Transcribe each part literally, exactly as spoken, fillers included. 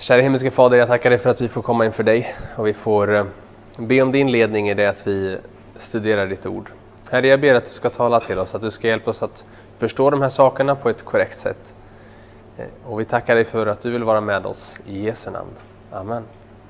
Kära himmelske Fader, jag tackar dig för att vi får komma inför dig och vi får be om din ledning i det att vi studerar ditt ord. Herre, jag ber att du ska tala till oss, att du ska hjälpa oss att förstå de här sakerna på ett korrekt sätt. Och vi tackar dig för att du vill vara med oss i Jesu namn. Amen.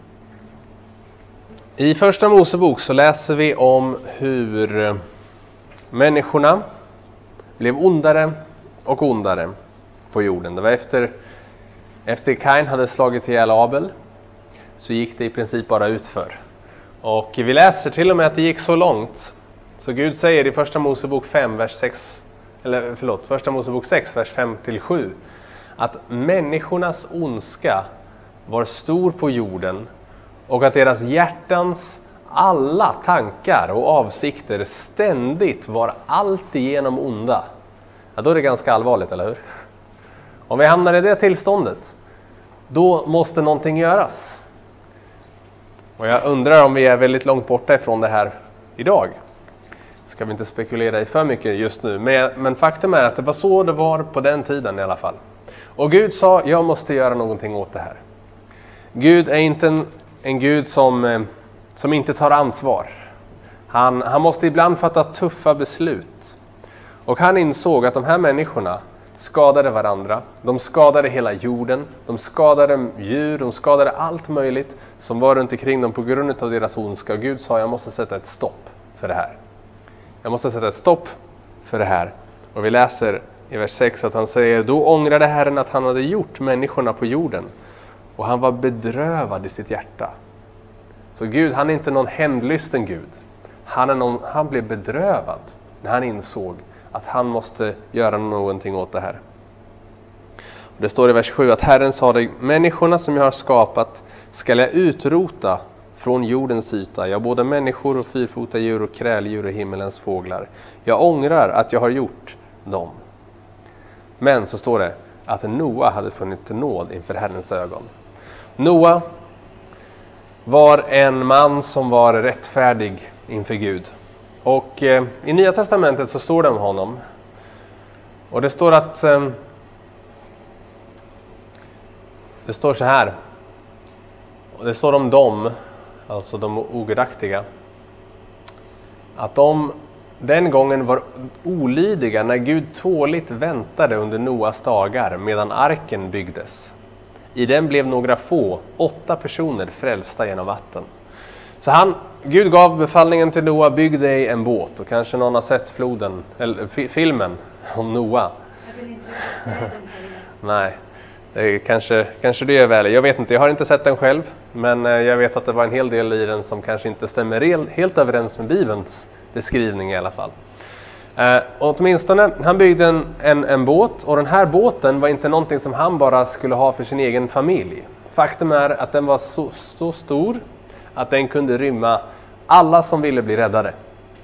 I första Mosebok så läser vi om hur människorna blev ondare och ondare på jorden. Det var efter, efter Kain hade slagit ihjäl Abel så gick det i princip bara utför. Och vi läser till och med att det gick så långt. Så Gud säger i första Mosebok fem, vers sex, eller förlåt, första Mosebok sex, vers fem till sju, att människornas ondska var stor på jorden och att deras hjärtans alla tankar och avsikter ständigt var alltigenom onda. Ja, då är det ganska allvarligt, eller hur? Om vi hamnar i det tillståndet, då måste någonting göras. Och jag undrar om vi är väldigt långt borta ifrån det här idag. Ska vi inte spekulera i för mycket just nu. Men, men faktum är att det var så det var på den tiden i alla fall. Och Gud sa, jag måste göra någonting åt det här. Gud är inte en, en Gud som, som inte tar ansvar. Han, han måste ibland fatta tuffa beslut. Och han insåg att de här människorna skadade varandra. De skadade hela jorden. De skadade djur. De skadade allt möjligt som var runt omkring dem på grund av deras ondska. Och Gud sa, jag måste sätta ett stopp för det här. Jag måste sätta ett stopp för det här. Och vi läser i vers sex att han säger, då ångrade Herren att han hade gjort människorna på jorden. Och han var bedrövad i sitt hjärta. Så Gud, han är inte någon hämndlysten Gud. Han, är någon, han blev bedrövad när han insåg att han måste göra någonting åt det här. Och det står i vers sju att Herren sa det, människorna som jag har skapat ska jag utrota från jordens yta. Ja, både människor och fyrfota djur och kräldjur och himmelens fåglar. Jag ångrar att jag har gjort dem. Men så står det att Noa hade funnit nåd inför Herrens ögon. Noa var en man som var rättfärdig inför Gud. Och eh, i Nya testamentet så står det om honom. Och det står att eh, det står så här. Och det står om dem, alltså de ogudaktiga, att de den gången var olydiga när Gud tåligt väntade under Noas dagar medan arken byggdes. I den blev några få, åtta personer frälsta genom vatten. Så han, Gud gav befallningen till Noa, bygg dig en båt. Och kanske någon har sett floden, eller f- filmen om Noa. Jag vill inte säga den Nej, det är kanske, kanske det är väl. Jag vet inte, jag har inte sett den själv. Men jag vet att det var en hel del i den som kanske inte stämmer helt överens med Bibelns beskrivning i alla fall. Eh, åtminstone, han byggde en, en, en båt. Och den här båten var inte någonting som han bara skulle ha för sin egen familj. Faktum är att den var så, så stor att den kunde rymma alla som ville bli räddade.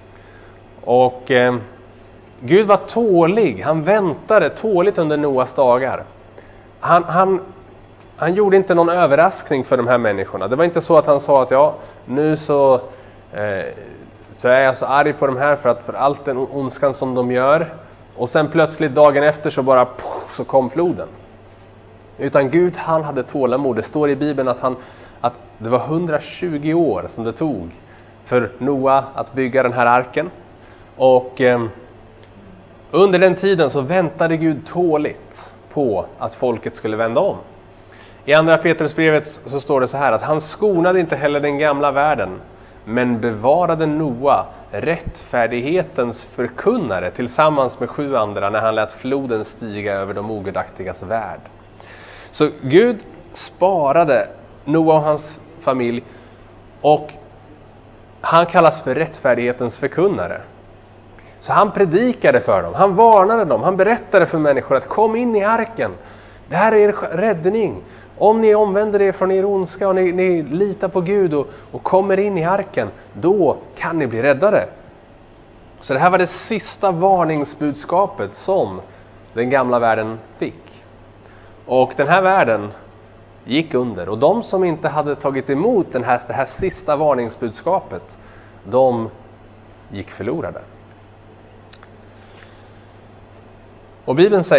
Och eh, Gud var tålig. Han väntade tåligt under Noas dagar. Han, han, han gjorde inte någon överraskning för de här människorna. Det var inte så att han sa att ja, nu så, eh, så är jag så arg på de här för, att, för allt den ondskan som de gör. Och sen plötsligt dagen efter så bara puff, så kom floden. Utan Gud, han hade tålamod. Det står i Bibeln att, han, att det var hundratjugo år som det tog för Noa att bygga den här arken. Och eh, under den tiden så väntade Gud tåligt på att folket skulle vända om. I andra Petrusbrevet så står det så här att han skonade inte heller den gamla världen, men bevarade Noa, rättfärdighetens förkunnare, tillsammans med sju andra när han lät floden stiga över de ogudaktigas värld. Så Gud sparade Noa och hans familj, och han kallas för rättfärdighetens förkunnare. Så han predikade för dem, han varnade dem, han berättade för människor att kom in i arken. Det här är er räddning. Om ni omvänder er från er ondska och ni, ni litar på Gud och, och kommer in i arken, då kan ni bli räddade. Så det här var det sista varningsbudskapet som den gamla världen fick. Och den här världen gick under. Och de som inte hade tagit emot den här, det här sista varningsbudskapet, de gick förlorade. Och Bibeln säger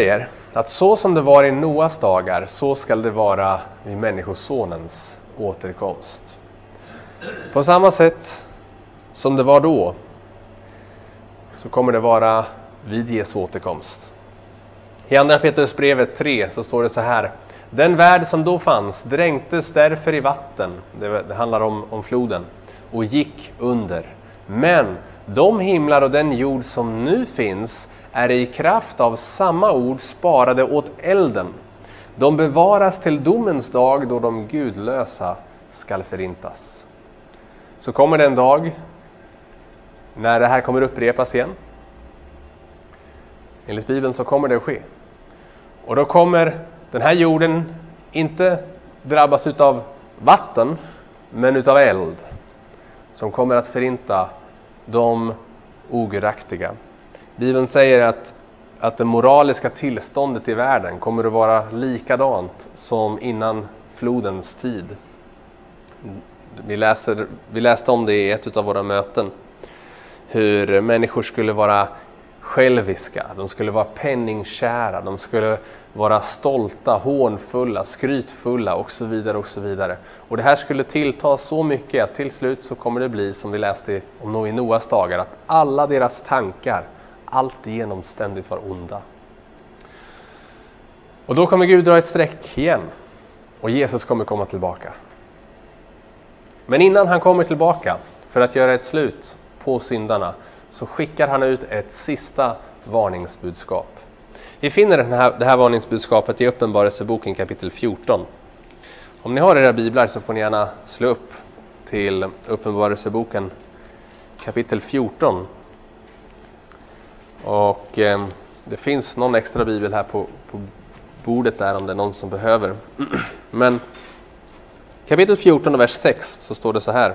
att så som det var i Noas dagar, så ska det vara vid Människosonens återkomst. På samma sätt som det var då, så kommer det vara vid Jesu återkomst. I andra Petrusbrevet tre så står det så här: den värld som då fanns dränktes därför i vatten, det, det handlar om, om floden, och gick under. Men de himlar och den jord som nu finns är i kraft av samma ord sparade åt elden. De bevaras till domens dag då de gudlösa skall förintas. Så kommer det en dag när det här kommer upprepas igen. Enligt Bibeln så kommer det att ske. Och då kommer den här jorden inte drabbas utav vatten, men utav eld, som kommer att förinta de ogudaktiga. Bibeln säger att, att det moraliska tillståndet i världen kommer att vara likadant som innan flodens tid. Vi, läser, vi läste om det i ett av våra möten. Hur människor skulle vara själviska, de skulle vara penningkära, de skulle vara stolta, hånfulla, skrytfulla och så vidare och så vidare. Och det här skulle tillta så mycket att till slut så kommer det bli, som vi läste om i Noas dagar, att alla deras tankar alltigenom ständigt var onda. Och då kommer Gud dra ett streck igen och Jesus kommer komma tillbaka. Men innan han kommer tillbaka för att göra ett slut på syndarna, så skickar han ut ett sista varningsbudskap. Vi finner den här, det här varningsbudskapet i Uppenbarelseboken kapitel fjorton. Om ni har era biblar så får ni gärna slå upp till Uppenbarelseboken kapitel fjorton. Och eh, det finns någon extra bibel här på, på bordet där om det är någon som behöver. Men kapitel fjorton och vers sex så står det så här: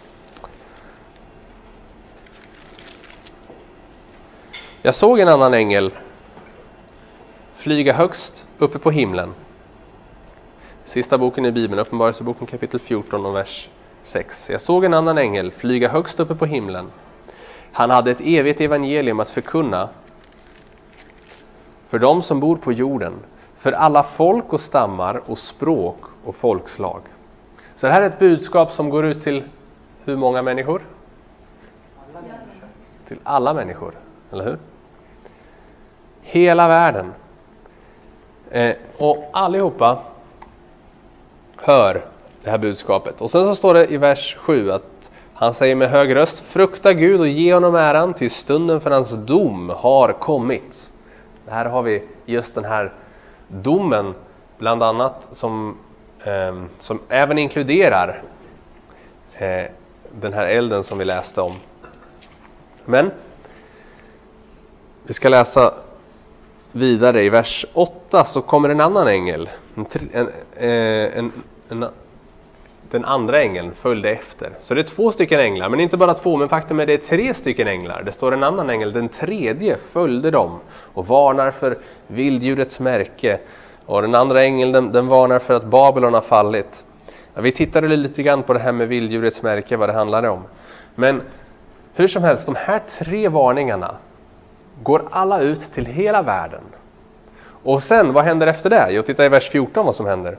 jag såg en annan ängel flyga högst uppe på himlen. Sista boken i Bibeln, Uppenbarelseboken kapitel fjorton och vers sex. Jag såg en annan ängel flyga högst uppe på himlen. Han hade ett evigt evangelium att förkunna för dem som bor på jorden, för alla folk och stammar och språk och folkslag. Så det här är ett budskap som går ut till hur många människor? Alla människor. Till alla människor, eller hur? Hela världen. Eh, och allihopa hör det här budskapet. Och sen så står det i vers sju att han säger med hög röst: frukta Gud och ge honom äran, till stunden för hans dom har kommit. Det här har vi just den här domen bland annat som, eh, som även inkluderar eh, den här elden som vi läste om. Men vi ska läsa vidare i vers åtta, så kommer en annan ängel. En, en, en, en, den andra ängeln följde efter. Så det är två stycken änglar, men inte bara två, men faktum är det är tre stycken änglar. Det står en annan ängel, den tredje följde dem och varnar för vilddjurets märke. Och den andra ängeln den, den varnar för att Babylon har fallit. Ja, vi tittade lite grann på det här med vilddjurets märke, vad det handlade om. Men hur som helst, de här tre varningarna går alla ut till hela världen. Och sen, vad händer efter det? Jag tittar i vers fjorton vad som händer.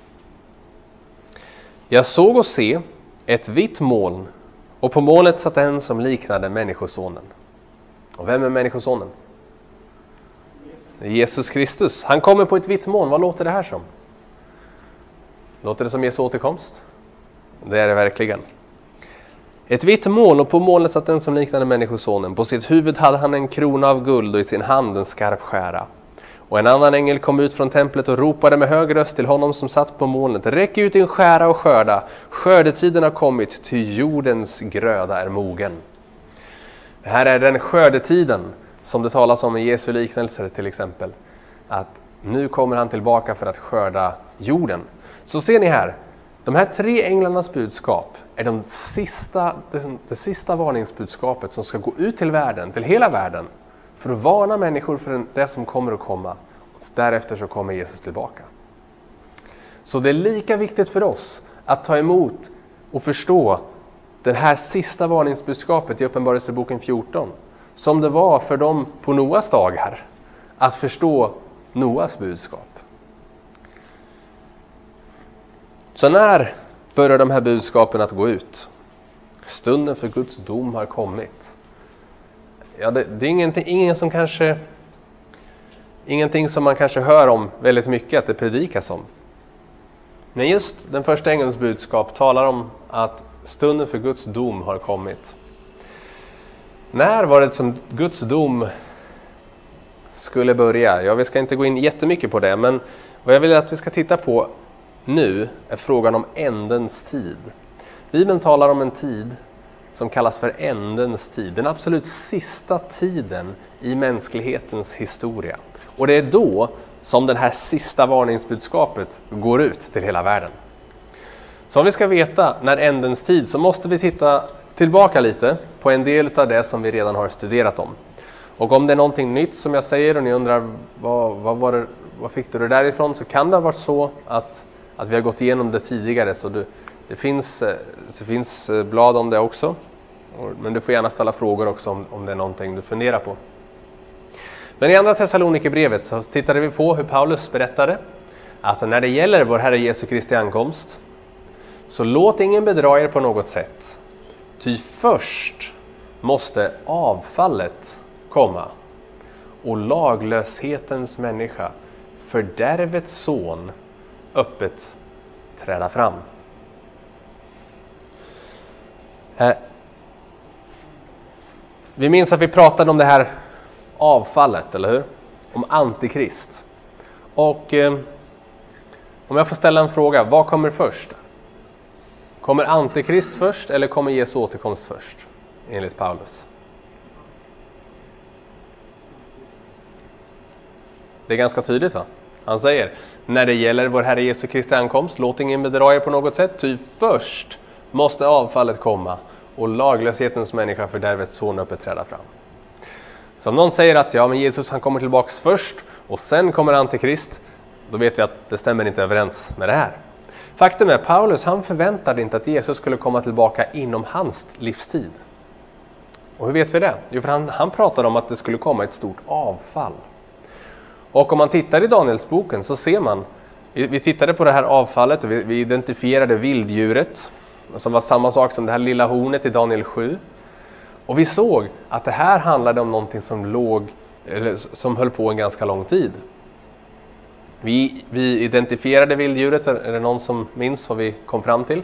Jag såg och se ett vitt moln, och på molnet satt en som liknade Människosonen. Och vem är Människosonen? Det är Jesus Kristus. Han kommer på ett vitt moln. Vad låter det här som? Låter det som Jesu återkomst? Det är det verkligen. Ett vitt moln, och på molnet satt en som liknade Människosonen. På sitt huvud hade han en krona av guld och i sin hand en skarp skära. Och en annan ängel kom ut från templet och ropade med hög röst till honom som satt på molnet: räck ut din skära och skörda. Skördetiden har kommit, ty jordens gröda är mogen. Det här är den skördetiden som det talas om i Jesu liknelser till exempel. Att nu kommer han tillbaka för att skörda jorden. Så ser ni här, de här tre änglarnas budskap är de sista, det, det sista varningsbudskapet som ska gå ut till världen, till hela världen, för att varna människor för det som kommer att komma. Och därefter så kommer Jesus tillbaka. Så det är lika viktigt för oss att ta emot och förstå det här sista varningsbudskapet i Uppenbarelseboken fjorton som det var för dem på Noas dagar att förstå Noas budskap. Så när börjar de här budskapen att gå ut? Stunden för Guds dom har kommit. Ja, det, det är ingenting, ingen som kanske, ingenting som man kanske hör om väldigt mycket att det predikas om. Men just den första ängelns budskap talar om att stunden för Guds dom har kommit. När var det som Guds dom skulle börja? Ja, vi ska inte gå in jättemycket på det, men vad jag vill att vi ska titta på nu är frågan om ändens tid. Bibeln talar om en tid som kallas för ändens tid. Den absolut sista tiden i mänsklighetens historia. Och det är då som det här sista varningsbudskapet går ut till hela världen. Så om vi ska veta när ändens tid så måste vi titta tillbaka lite på en del av det som vi redan har studerat om. Och om det är någonting nytt som jag säger och ni undrar vad, vad, var det, vad fick du det därifrån, så kan det ha varit så att, att vi har gått igenom det tidigare. Så du, det, finns, det finns blad om det också. Men du får gärna ställa frågor också om, om det är någonting du funderar på. Men i andra Thessalonikerbrevet så tittade vi på hur Paulus berättade att när det gäller vår Herre Jesu Kristi ankomst, så låt ingen bedra er på något sätt. Ty först måste avfallet komma och laglöshetens människa, fördärvets son, öppet träda fram. Eh, vi minns att vi pratade om det här avfallet, eller hur? Om antikrist. Och eh, om jag får ställa en fråga, vad kommer först? Kommer antikrist först eller kommer Jesu återkomst först? Enligt Paulus. Det är ganska tydligt, va? Han säger, när det gäller vår Herre Jesu Kristi ankomst, låt ingen bedra er på något sätt, ty först måste avfallet komma och laglöshetens människa, fördärvets son, öppet träda fram. Så om någon säger att ja, men Jesus han kommer tillbaks först och sen kommer antikrist, då vet vi att det stämmer inte överens med det här. Faktum är, Paulus han förväntade inte att Jesus skulle komma tillbaka inom hans livstid. Och hur vet vi det? Jo, för han, han pratade om att det skulle komma ett stort avfall. Och om man tittar i Danielsboken så ser man, vi, vi tittade på det här avfallet och vi, vi identifierade vilddjuret, som var samma sak som det här lilla hornet i Daniel sju. Och vi såg att det här handlade om någonting som låg, eller som höll på en ganska lång tid. Vi, vi identifierade vilddjuret, är det någon som minns vad vi kom fram till?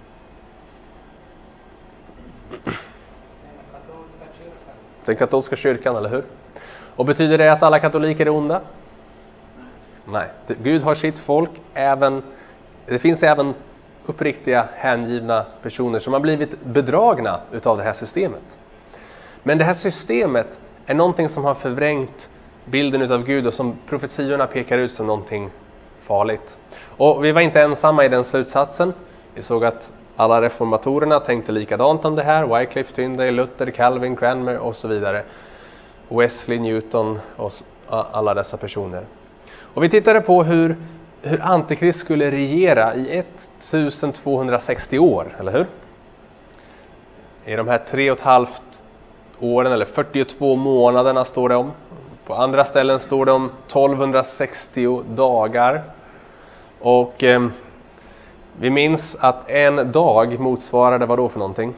Den katolska kyrkan, eller hur? Och betyder det att alla katoliker är onda? Nej, Gud har sitt folk, även, det finns även uppriktiga, hängivna personer som har blivit bedragna utav det här systemet. Men det här systemet är någonting som har förvrängt bilden utav Gud och som profetiorna pekar ut som någonting farligt. Och vi var inte ensamma i den slutsatsen. Vi såg att alla reformatorerna tänkte likadant om det här. Wycliffe, Tyndale, Luther, Calvin, Cranmer och så vidare. Wesley, Newton och alla dessa personer. Och vi tittade på hur, hur Antikrist skulle regera i twelve sixtio år, eller hur? I de här tre och ett halvt åren, eller fyrtiotvå månaderna står det om. På andra ställen står det om tolv sextio dagar. Och eh, vi minns att en dag motsvarade vad då för någonting?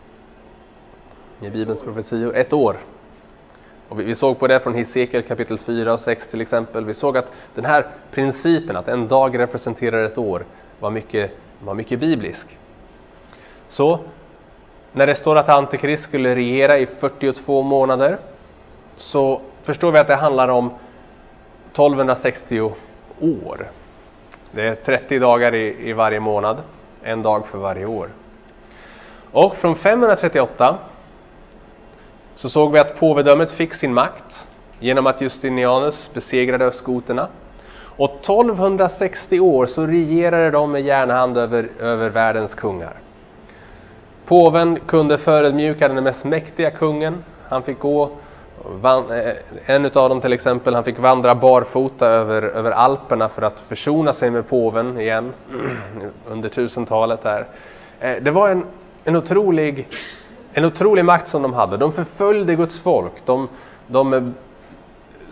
I Bibelns profetior, ett år. Och vi, vi såg på det från Hesekiel kapitel fyra och sex till exempel. Vi såg att den här principen att en dag representerar ett år var mycket, var mycket biblisk. Så när det står att Antikrist skulle regera i fyrtiotvå månader, så förstår vi att det handlar om tolv sextio år. Det är trettio dagar i, i varje månad, en dag för varje år. Och från femhundratrettioåtta så såg vi att påvedömet fick sin makt genom att Justinianus besegrade östgoterna. Och tolv sextio år så regerade de med järnhand över, över världens kungar. Påven kunde förödmjuka den mest mäktiga kungen. Han fick gå, en av dem till exempel, han fick vandra barfota över, över Alperna för att försona sig med påven igen under tusentalet där. Det var en, en, otrolig, en otrolig makt som de hade. De förföljde Guds folk. De, de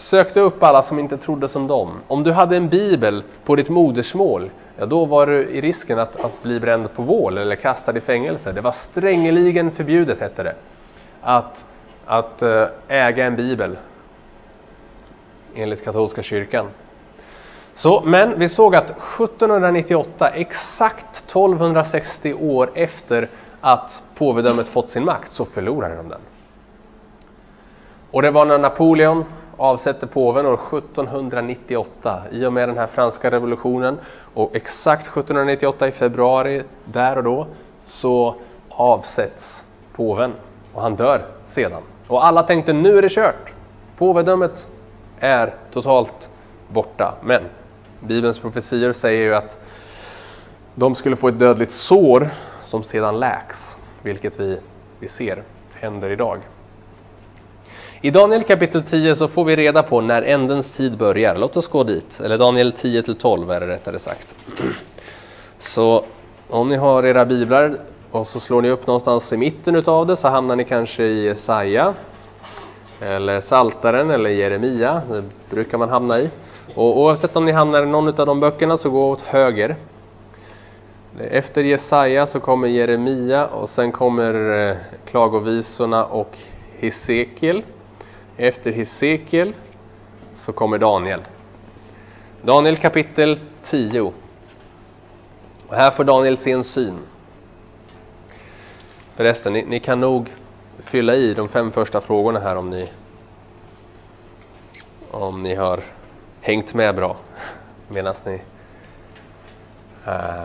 sökte upp alla som inte trodde som dem. Om du hade en bibel på ditt modersmål, ja, då var du i risken att, att bli bränd på bål eller kastad i fängelse. Det var strängeligen förbjudet, hette det, att, att äga en bibel enligt katolska kyrkan. Så, men vi såg att sjuttonhundranittioåtta, exakt tolvhundrasextio år efter att påvedömet fått sin makt, så förlorade de den. Och det var när Napoleon avsätter påven år sjuttonhundranittioåtta i och med den här franska revolutionen. Och exakt sjuttonhundranittioåtta i februari, där och då, så avsätts påven. Och han dör sedan. Och alla tänkte, nu är det kört. Påvedömet är totalt borta. Men Bibelns profetior säger ju att de skulle få ett dödligt sår som sedan läks. Vilket vi, vi ser händer idag. I Daniel kapitel tio så får vi reda på när ändens tid börjar. Låt oss gå dit. Eller Daniel tio till tolv är det rättare sagt. Så om ni har era biblar och så slår ni upp någonstans i mitten utav det, så hamnar ni kanske i Jesaja eller Saltaren eller Jeremia. Det brukar man hamna i. Och oavsett om ni hamnar i någon av de böckerna, så gå åt höger. Efter Jesaja så kommer Jeremia, och sen kommer klagovisorna och Hesekiel. Efter Hesekiel så kommer Daniel. Daniel kapitel tio. Och här får Daniel se en syn. Förresten, ni, ni kan nog fylla i de fem första frågorna här om ni, om ni har hängt med bra. Medan ni... Uh,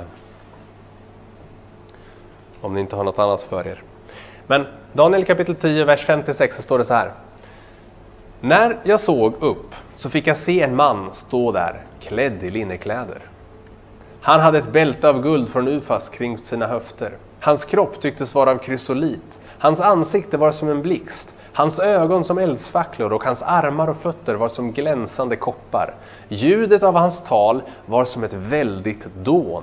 om ni inte har något annat för er. Men Daniel kapitel tio, vers femtiosex, så står det så här. När jag såg upp så fick jag se en man stå där, klädd i linnekläder. Han hade ett bälte av guld från Ufas kring sina höfter. Hans kropp tycktes vara av krysolit. Hans ansikte var som en blixt. Hans ögon som eldsfacklor, och hans armar och fötter var som glänsande koppar. Ljudet av hans tal var som ett väldigt dån.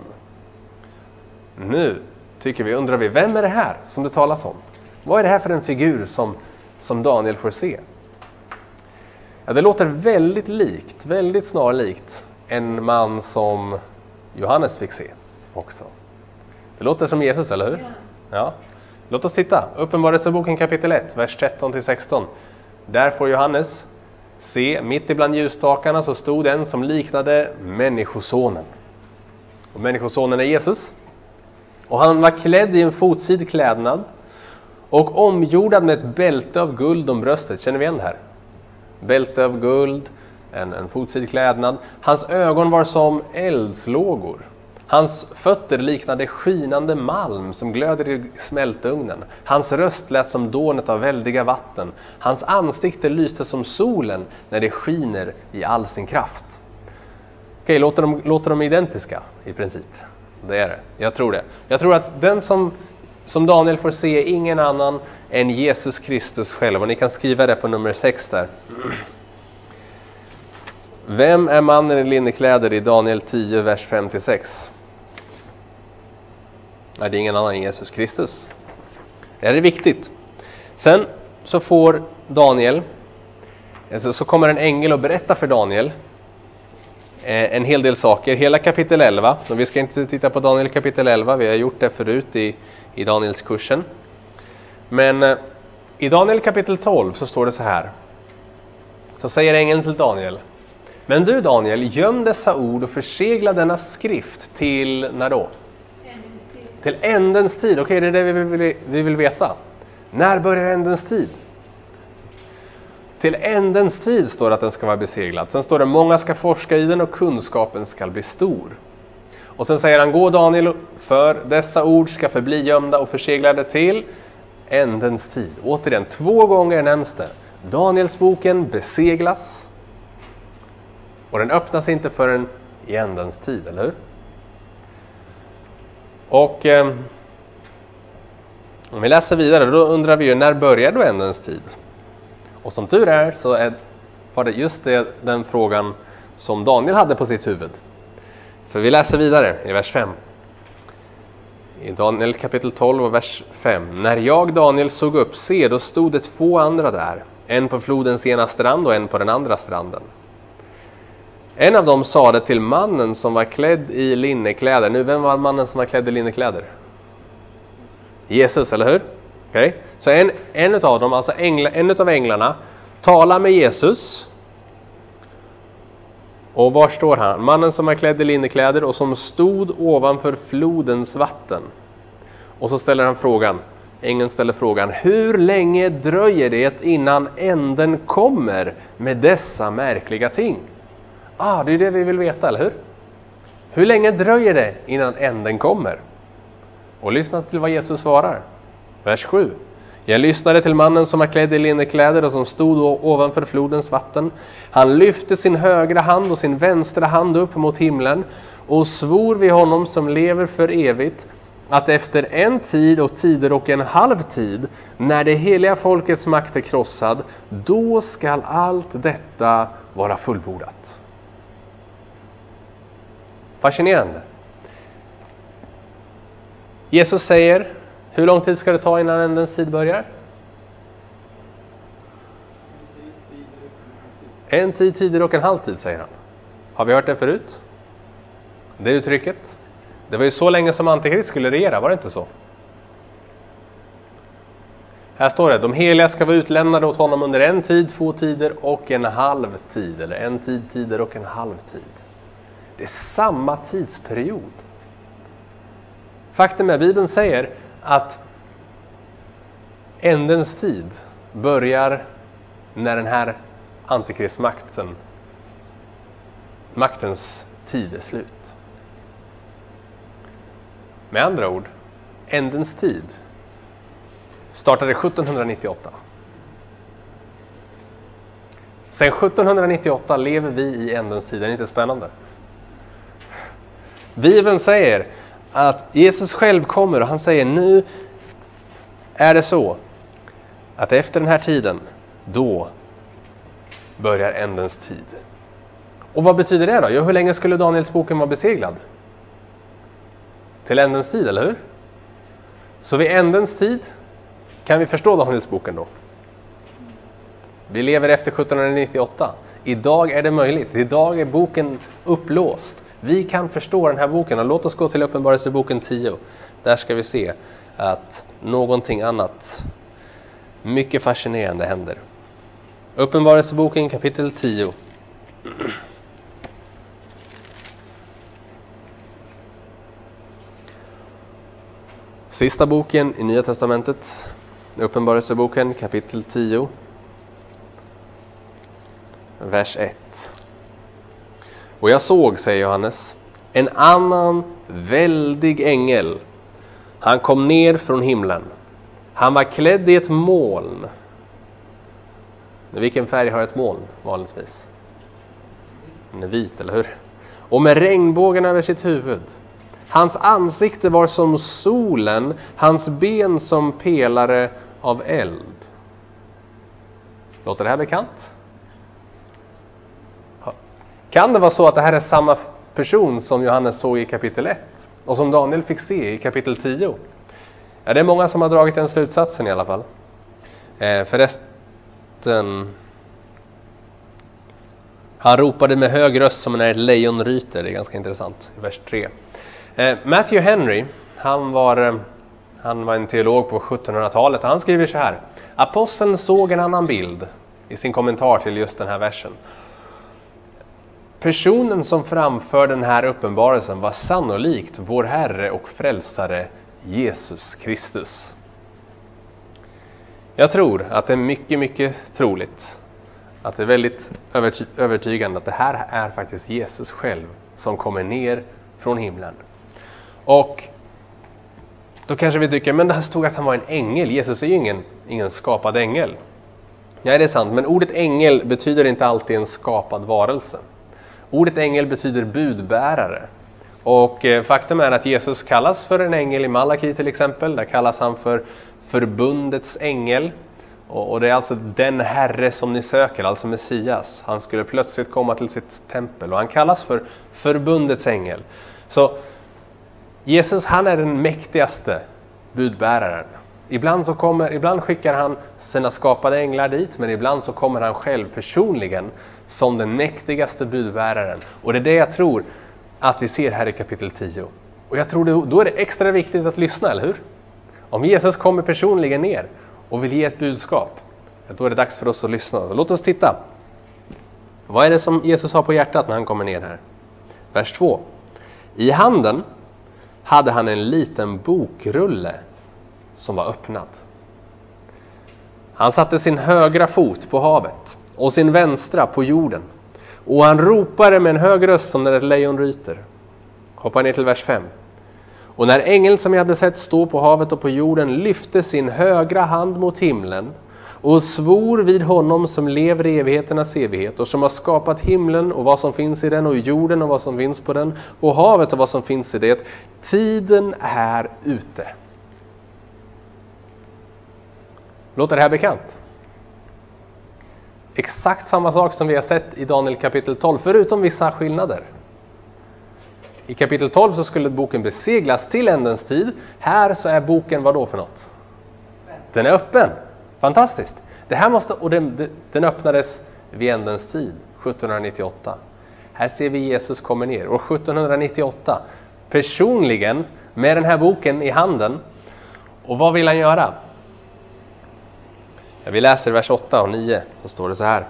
Nu tycker vi, undrar vi, vem är det här som det talas om? Vad är det här för en figur som, som Daniel får se? Ja, det låter väldigt likt, väldigt snarlikt en man som Johannes fick se också. Det låter som Jesus, eller hur? Ja. Ja. Låt oss titta. Uppenbarelseboken kapitel ett, vers tretton till sexton. Där får Johannes se, mitt ibland ljusstakarna så stod en som liknade människosonen. Och människosonen är Jesus. Och han var klädd i en fotsid klädnad och omgjordad med ett bälte av guld om bröstet. Känner vi igen det här? Bälte av guld, en, en fotsid klädnad. Hans ögon var som eldslågor. Hans fötter liknade skinande malm som glöder i smältugnen. Hans röst lät som dånet av väldiga vatten. Hans ansikte lyste som solen när det skiner i all sin kraft. Okej, låter de, låter de identiska i princip? Det är det. Jag tror det. Jag tror att den som, som Daniel får se är ingen annan än Jesus Kristus själv. Och ni kan skriva det på nummer sex där. Vem är mannen i linnekläder i Daniel tio, vers femtiosex? Nej, det är ingen annan än Jesus Kristus. Det är viktigt. Sen så får Daniel, alltså så kommer en ängel och berättar för Daniel en hel del saker. Hela kapitel elva. Och vi ska inte titta på Daniel kapitel elva. Vi har gjort det förut i, i Daniels kursen. Men eh, i Daniel kapitel tolv så står det så här. Så säger ängeln till Daniel. Men du Daniel, göm dessa ord och försegla denna skrift till när då? Till ändens tid. Okej, det är det vi vill, vi vill veta. När börjar ändens tid? Till ändens tid står det att den ska vara beseglad. Sen står det många ska forska i den och kunskapen ska bli stor. Och sen säger han, gå Daniel, för dessa ord ska förbli gömda och förseglade till ändens tid. Återigen, två gånger nämns det. Daniels boken beseglas. Och den öppnas inte förrän i ändens tid, eller hur? Och eh, om vi läser vidare, då undrar vi ju, när börjar då ändens tid? Och som tur är så är, var det just det, den frågan som Daniel hade på sitt huvud. För vi läser vidare i vers fem. I Daniel kapitel tolv och vers fem. När jag, Daniel, såg upp, se, då stod det två andra där. En på flodens ena strand och en på den andra stranden. En av dem sade till mannen som var klädd i linnekläder. Nu, vem var mannen som var klädd i linnekläder? Jesus, eller hur? Okej. Okay. Så en, en av dem, alltså ängla, en av änglarna, talar med Jesus. Och var står han? Mannen som var klädd i linnekläder och som stod ovanför flodens vatten. Och så ställer han frågan. Ängeln ställer frågan. Hur länge dröjer det innan änden kommer med dessa märkliga ting? Ah, det är det vi vill veta, eller hur? Hur länge dröjer det innan änden kommer? Och lyssna till vad Jesus svarar. Vers sju. Jag lyssnade till mannen som var klädd i linnekläder och som stod ovanför flodens vatten. Han lyfte sin högra hand och sin vänstra hand upp mot himlen och svor vid honom som lever för evigt att efter en tid och tider och en halv tid, när det heliga folkets makt är krossad, då skall allt detta vara fullbordat. Fascinerande. Jesus säger, hur lång tid ska det ta innan ändens tid börjar? En tid, tider och en halv tid, säger han. Har vi hört det förut? Det uttrycket. Det var ju så länge som Antikrist skulle regera, var det inte så? Här står det, de heliga ska vara utlämnade åt honom under en tid, två tider och en halv tid. Eller en tid, tider och en halv tid. Det är samma tidsperiod. Faktum är, Bibeln säger att ändens tid börjar när den här antikristmakten, maktens tid är slut. Med andra ord, ändens tid startade sjuttonhundranittioåtta. Sen sjuttonhundranittioåtta lever vi i ändens tid. Det är inte spännande. Bibeln säger att Jesus själv kommer och han säger, nu är det så att efter den här tiden, då börjar ändens tid. Och vad betyder det då? Jo, hur länge skulle Danielsboken vara beseglad? Till ändens tid, eller hur? Så vid ändens tid kan vi förstå Danielsboken då. Vi lever efter sjuttonhundranittioåtta. Idag är det möjligt. Idag är boken upplåst. Vi kan förstå den här boken. Och låt oss gå till Uppenbarelseboken tio. Där ska vi se att någonting annat mycket fascinerande händer. Uppenbarelseboken kapitel tio. Sista boken i Nya testamentet. Uppenbarelseboken kapitel tio. Vers ett. Och jag såg, säger Johannes, en annan väldig ängel. Han kom ner från himlen. Han var klädd i ett moln. Vilken färg har ett moln vanligtvis? Den är vit, eller hur? Och med regnbågen över sitt huvud. Hans ansikte var som solen, hans ben som pelare av eld. Låter det här bekant? Kan det vara så att det här är samma person som Johannes såg i kapitel ett och som Daniel fick se i kapitel tio? Ja, det är många som har dragit den slutsatsen i alla fall. Eh, förresten, han ropade med hög röst som när ett lejon ryter. Det är ganska intressant i vers tre. Eh, Matthew Henry, han var, han var en teolog på sjuttonhundratalet. Han skriver så här. Aposteln såg en annan bild i sin kommentar till just den här versen. Personen som framför den här uppenbarelsen var sannolikt vår Herre och frälsare Jesus Kristus. Jag tror att det är mycket, mycket troligt, att det är väldigt överty- övertygande att det här är faktiskt Jesus själv som kommer ner från himlen. Och då kanske vi tycker, men det här stod att han var en ängel. Jesus är ju ingen, ingen skapad ängel. Ja, det är sant, men ordet ängel betyder inte alltid en skapad varelse. Ordet ängel betyder budbärare. Och faktum är att Jesus kallas för en ängel i Malaki till exempel. Där kallas han för förbundets ängel. Och det är alltså den Herre som ni söker, alltså Messias. Han skulle plötsligt komma till sitt tempel och han kallas för förbundets ängel. Så Jesus, han är den mäktigaste budbäraren. Ibland, så kommer, ibland skickar han sina skapade änglar dit, men ibland så kommer han själv personligen som den mäktigaste budbäraren. Och det är det jag tror att vi ser här i kapitel tio. Och jag tror det, då är det extra viktigt att lyssna, eller hur? Om Jesus kommer personligen ner och vill ge ett budskap, då är det dags för oss att lyssna. Så låt oss titta. Vad är det som Jesus har på hjärtat när han kommer ner här? Vers två. I handen hade han en liten bokrulle som var öppnad. Han satte sin högra fot på havet och sin vänstra på jorden. Och han ropade med en hög röst som när ett lejon ryter. Hoppa ner till vers fem. Och när ängeln som jag hade sett stå på havet och på jorden lyfte sin högra hand mot himlen och svor vid honom som lever i evigheternas evighet och som har skapat himlen och vad som finns i den och jorden och vad som finns på den och havet och vad som finns i det. Tiden är ute. Låter det här bekant? Exakt samma sak som vi har sett i Daniel kapitel tolv, förutom vissa skillnader. I kapitel tolv så skulle boken beseglas till ändens tid. Här så är boken vad då för något? Den är öppen. Fantastiskt. Det här måste, och den, den öppnades vid ändens tid, sjuttonhundranittioåtta. Här ser vi Jesus kommer ner. Och sjuttonhundranittioåtta, personligen med den här boken i handen. Och vad vill han göra? Vi läser vers åtta och nio, så står det så här.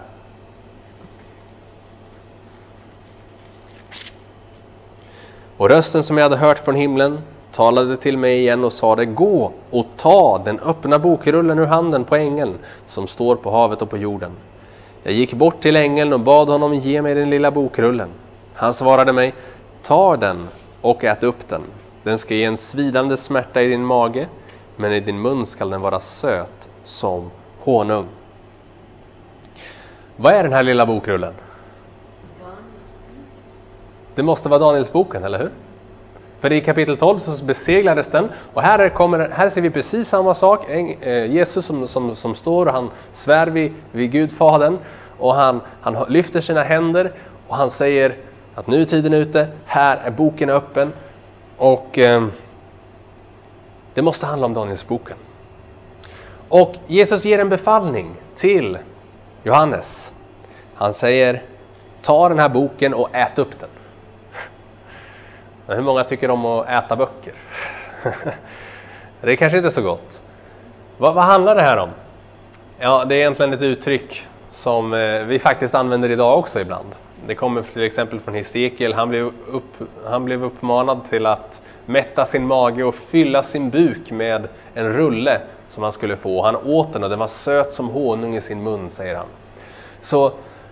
Och rösten som jag hade hört från himlen talade till mig igen och sa det: gå och ta den öppna bokrullen ur handen på ängeln som står på havet och på jorden. Jag gick bort till ängeln och bad honom ge mig den lilla bokrullen. Han svarade mig: ta den och ät upp den. Den ska ge en svidande smärta i din mage, men i din mun ska den vara söt som honung. Vad är den här lilla bokrullen? Det måste vara Danielsboken, eller hur? För i kapitel tolv så beseglades den. Och här, kommer, här ser vi precis samma sak. Jesus som, som, som står och han svär vid, vid Gudfadern. Och han, han lyfter sina händer och han säger att nu är tiden ute. Här är boken öppen. Och eh, det måste handla om Danielsboken. Och Jesus ger en befallning till Johannes. Han säger: ta den här boken och ät upp den. Men hur många tycker om att äta böcker? Det är kanske inte så gott. Vad, vad handlar det här om? Ja, det är egentligen ett uttryck som eh, vi faktiskt använder idag också ibland. Det kommer till exempel från Hesekiel. Han blev, upp, han blev uppmanad till att mätta sin mage och fylla sin buk med en rulle som han skulle få. Han åt den och den var söt som honung i sin mun, säger han. Så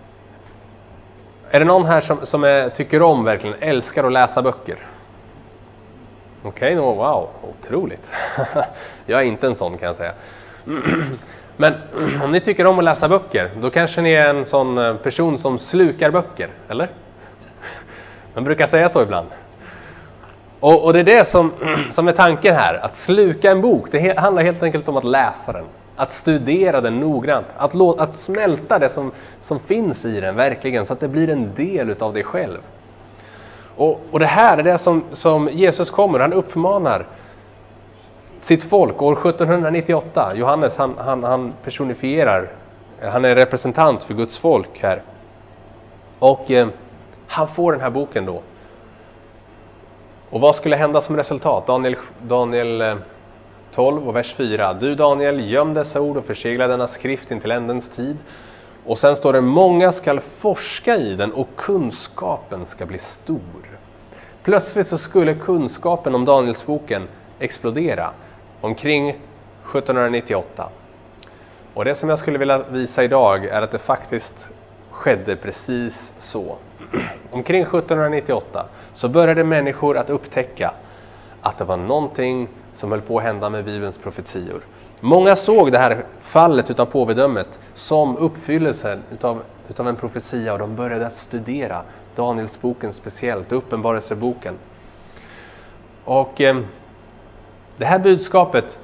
är det någon här som, som är, tycker om, verkligen älskar att läsa böcker? Okej, okay, wow, otroligt. Jag är inte en sån, kan jag säga. Men om ni tycker om att läsa böcker, då kanske ni är en sån person som slukar böcker, eller? Man brukar säga så ibland. Och, och det är det som, som är tanken här. Att sluka en bok, det handlar helt enkelt om att läsa den. Att studera den noggrant. Att, lå, att smälta det som, som finns i den verkligen, så att det blir en del av dig själv. Och, och det här är det som, som Jesus kommer. Han uppmanar sitt folk år sjuttonhundranittioåtta. Johannes han, han, han personifierar. Han är representant för Guds folk här. Och eh, han får den här boken då. Och vad skulle hända som resultat? Daniel, Daniel tolv och vers fyra. Du Daniel, göm dessa ord och försegla denna skrift in till ändens tid. Och sen står det: många ska forska i den och kunskapen ska bli stor. Plötsligt så skulle kunskapen om Danielsboken explodera omkring sjuttonhundranittioåtta. Och det som jag skulle vilja visa idag är att det faktiskt skedde precis så. Omkring sjuttonhundranittioåtta så började människor att upptäcka att det var någonting som höll på att hända med Bibelns profetior. Många såg det här fallet utav påvedömet som uppfyllelsen utav, utav en profetia, och de började att studera Danielsboken speciellt, Uppenbarelseboken. Och eh, det här budskapet,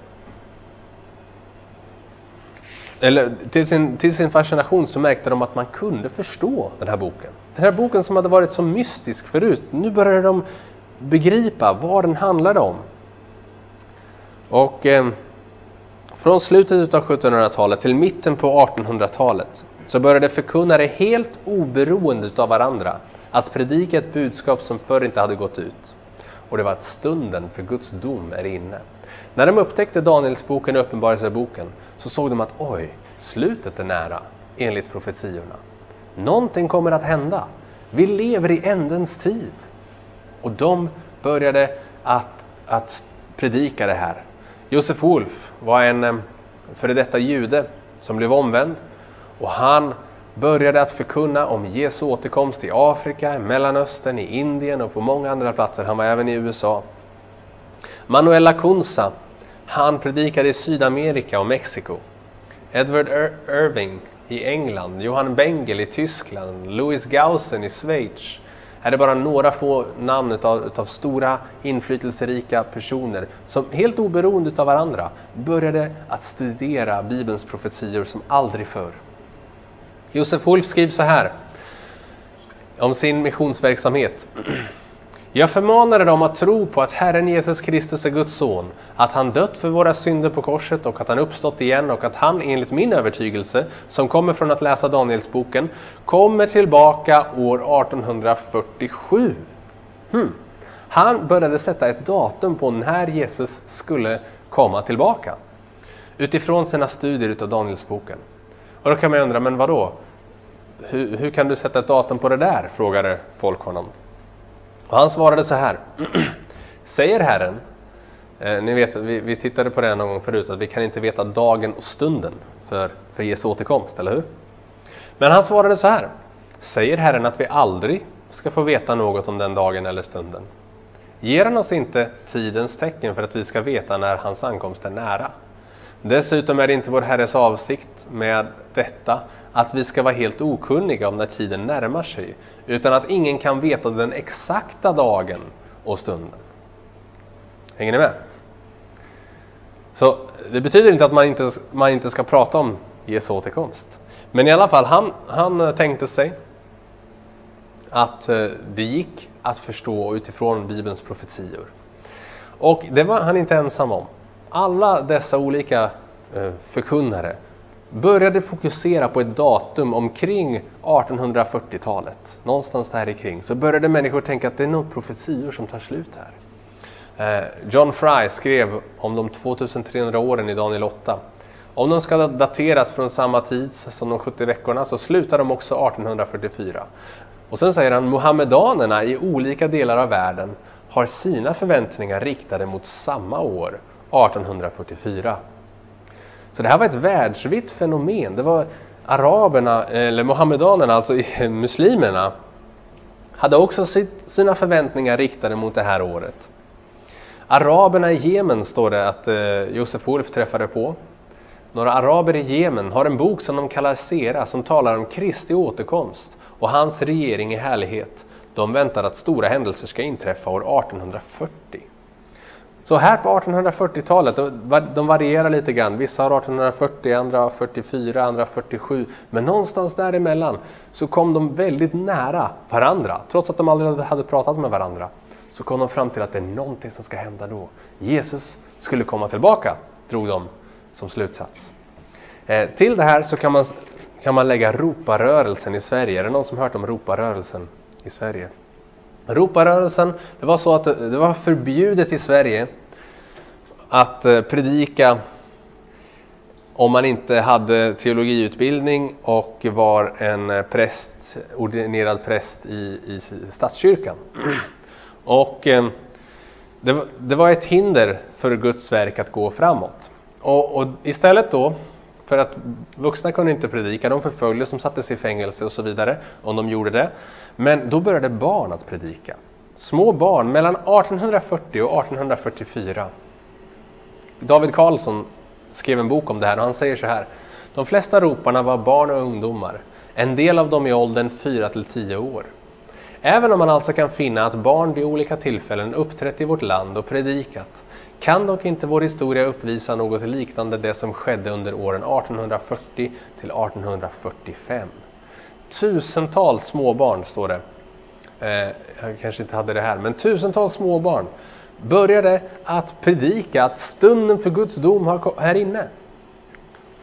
eller till sin, till sin fascination, så märkte de att man kunde förstå den här boken. Den här boken som hade varit så mystisk förut, nu började de begripa vad den handlade om. Och eh, Från slutet av sjuttonhundratalet till mitten på artonhundratalet så började förkunnare helt oberoende av varandra att predika ett budskap som förr inte hade gått ut. Och det var att stunden för Guds dom är inne. När de upptäckte Danielsboken och Uppenbarelseboken så såg de att oj, slutet är nära enligt profetiorna. Någonting kommer att hända. Vi lever i ändens tid. Och de började att, att predika det här. Josef Wolf var en före detta jude som blev omvänd. Och han började att förkunna om Jesu återkomst i Afrika, i Mellanöstern, i Indien och på många andra platser. Han var även i U S A. Manuel Lacunza, han predikade i Sydamerika och Mexiko. Edward Ir- Irving i England, Johann Bengel i Tyskland, Louis Gaussen i Schweiz. Här är bara några få namn utav, utav stora inflytelserika personer som helt oberoende av varandra började att studera Bibelns profetior som aldrig förr. Josef Wolf skriver så här om sin missionsverksamhet. Jag förmanade dem att tro på att Herren Jesus Kristus är Guds son, att han dött för våra synder på korset och att han uppstått igen och att han enligt min övertygelse, som kommer från att läsa Danielsboken, kommer tillbaka år artonhundrafyrtiosju. Hmm. Han började sätta ett datum på när Jesus skulle komma tillbaka utifrån sina studier utav Danielsboken. Och då kan man undra, men vadå? Hur, hur kan du sätta ett datum på det där? Frågade folk honom. Och han svarade så här. Säger Herren, eh, ni vet, vi, vi tittade på det någon gång förut, att vi kan inte veta dagen och stunden för, för Jesu återkomst, eller hur? Men han svarade så här. Säger Herren att vi aldrig ska få veta något om den dagen eller stunden? Ger han oss inte tidens tecken för att vi ska veta när hans ankomst är nära? Dessutom är det inte vår Herres avsikt med detta att vi ska vara helt okunniga om när tiden närmar sig, utan att ingen kan veta den exakta dagen och stunden. Hänger ni med? Så det betyder inte att man inte, man inte ska prata om Jesu återkomst. Men i alla fall, han, han tänkte sig att det gick att förstå utifrån Bibelns profetior. Och det var han inte ensam om. Alla dessa olika förkunnare började fokusera på ett datum omkring artonhundrafyrtiotalet. Någonstans där kring så började människor tänka att det är några profetior som tar slut här. John Fry skrev om de tvåtusentrehundra åren i Daniel åtta. Om de ska dateras från samma tid som de sjuttio veckorna så slutar de också artonhundrafyrtiofyra. Och sen säger han, Mohammedanerna i olika delar av världen har sina förväntningar riktade mot samma år, artonhundrafyrtiofyra. Så det här var ett världsvitt fenomen. Det var araberna, eller mohammedanerna, alltså muslimerna, hade också sitt, sina förväntningar riktade mot det här året. Araberna i Jemen står det att eh, Josef Wolf träffade på. Några araber i Jemen har en bok som de kallar Sera som talar om Kristi återkomst och hans regering i härlighet. De väntar att stora händelser ska inträffa år artonhundrafyrtio. Så här på artonhundrafyrtiotalet, de varierar lite grann. Vissa har artonhundrafyrtio, andra har fyrtiofyra, andra fyrtiosju. Men någonstans däremellan så kom de väldigt nära varandra. Trots att de aldrig hade pratat med varandra så kom de fram till att det är någonting som ska hända då. Jesus skulle komma tillbaka, drog de som slutsats. Eh, till det här så kan man, kan man lägga roparörelsen i Sverige. Är det någon som har hört om roparörelsen i Sverige? Roparörelsen, det var så att det var förbjudet i Sverige att predika om man inte hade teologiutbildning och var en präst, ordinerad präst i, i statskyrkan. Och det, det var ett hinder för Guds verk att gå framåt. Och, och istället då, för att vuxna kunde inte predika, de förföljdes, de sattes i fängelse och så vidare om de gjorde det. Men då började barn att predika. Små barn mellan artonhundrafyrtio och artonhundrafyrtiofyra. David Karlsson skrev en bok om det här och han säger så här. De flesta roparna var barn och ungdomar. En del av dem i åldern fyra till tio år. Även om man alltså kan finna att barn vid olika tillfällen uppträtt i vårt land och predikat, kan dock inte vår historia uppvisa något liknande det som skedde under åren artonhundrafyrtio till artonhundrafyrtiofem. Tusentals småbarn, står det. Eh, jag kanske inte hade det här, men tusentals småbarn började att predika att stunden för Guds dom har här inne.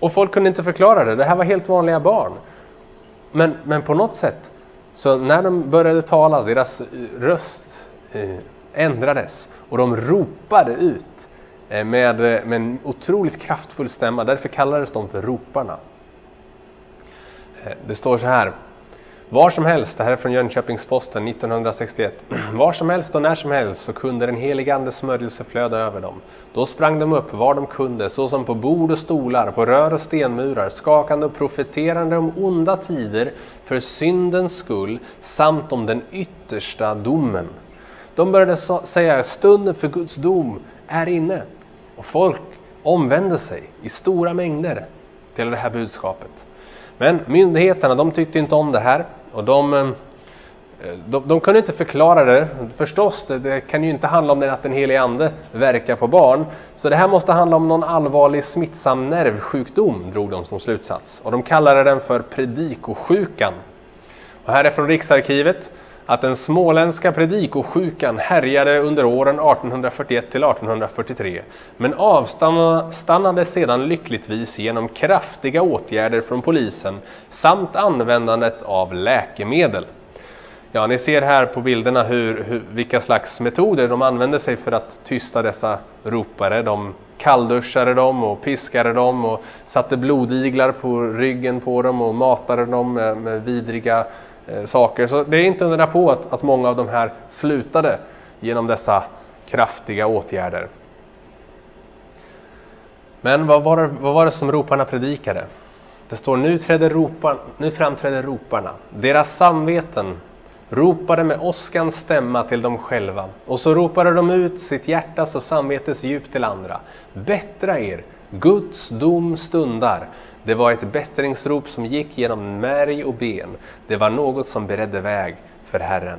Och folk kunde inte förklara det. Det här var helt vanliga barn. Men, men på något sätt, så när de började tala, deras röst eh, ändrades. Och de ropade ut eh, med, med en otroligt kraftfull stämma. Därför kallades de för roparna. Eh, det står så här. Var som helst, det här är från Jönköpings-Posten nittonhundrasextioett. Var som helst och när som helst så kunde den helige andes smörjelse flöda över dem. Då sprang de upp var de kunde, såsom på bord och stolar, på rör och stenmurar, skakande och profeterande om onda tider för syndens skull, samt om den yttersta domen. De började säga, stunden för Guds dom är inne. Och folk omvände sig i stora mängder till det här budskapet. Men myndigheterna, de tyckte inte om det här. Och de, de, de kunde inte förklara det. Förstås, det, det kan ju inte handla om det att den helige ande verkar på barn. Så det här måste handla om någon allvarlig smittsam nervsjukdom, drog de som slutsats. Och de kallade den för predikosjukan. Och här är från Riksarkivet att den småländska predikosjukan härjade under åren artonhundrafyrtioett till artonhundrafyrtiotre, men avstannade sedan lyckligtvis genom kraftiga åtgärder från polisen samt användandet av läkemedel. Ja, ni ser här på bilderna hur, hur, vilka slags metoder de använde sig för att tysta dessa ropare. De kallduschade dem och piskade dem och satte blodiglar på ryggen på dem och matade dem med, med vidriga saker. Så det är inte undra på att, att många av de här slutade genom dessa kraftiga åtgärder. Men vad var det, vad var det som roparna predikade? Det står, nu, trädde ropa, nu framträdde roparna. Deras samveten ropade med åskans stämma till dem själva. Och så ropade de ut sitt hjärtas och samvetes djup till andra. Bättra er, Guds dom stundar. Det var ett bättringsrop som gick genom märg och ben. Det var något som beredde väg för Herren.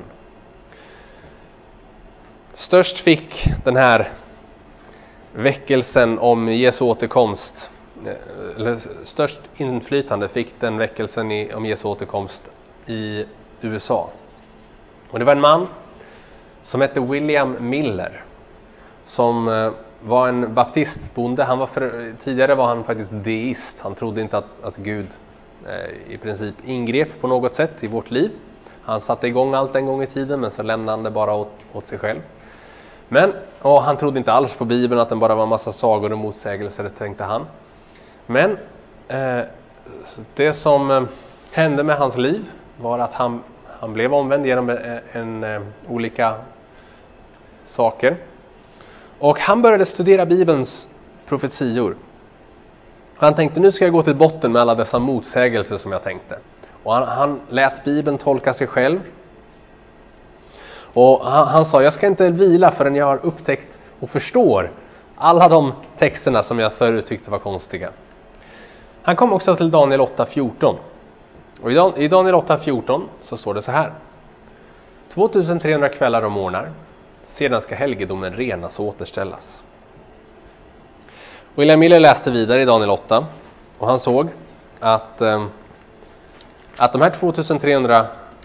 Störst fick den här väckelsen om Jesu återkomst, eller störst inflytande fick den väckelsen i, om Jesu återkomst i U S A. Och det var en man som hette William Miller, som var en baptistbonde. Han var för, tidigare var han faktiskt deist. Han trodde inte att, att Gud eh, i princip ingrep på något sätt i vårt liv. Han satte igång allt en gång i tiden, men så lämnade han det bara åt, åt sig själv. Men och han trodde inte alls på Bibeln, att den bara var en massa sagor och motsägelser, tänkte han. Men eh, det som eh, hände med hans liv var att han, han blev omvänd genom en, en, en, olika saker. Och han började studera Bibelns profetior. Han tänkte, nu ska jag gå till botten med alla dessa motsägelser som jag tänkte. Och han, han lät Bibeln tolka sig själv. Och han, han sa, jag ska inte vila förrän jag har upptäckt och förstår alla de texterna som jag förut tyckte var konstiga. Han kom också till Daniel åtta fjorton. Och i Daniel åtta fjorton så står det så här. tvåtusentrehundra kvällar och morgnar. Sedan ska helgedomen renas och återställas. William Miller läste vidare i Daniel åtta. Och han såg att, eh, att de här tvåtusentrehundra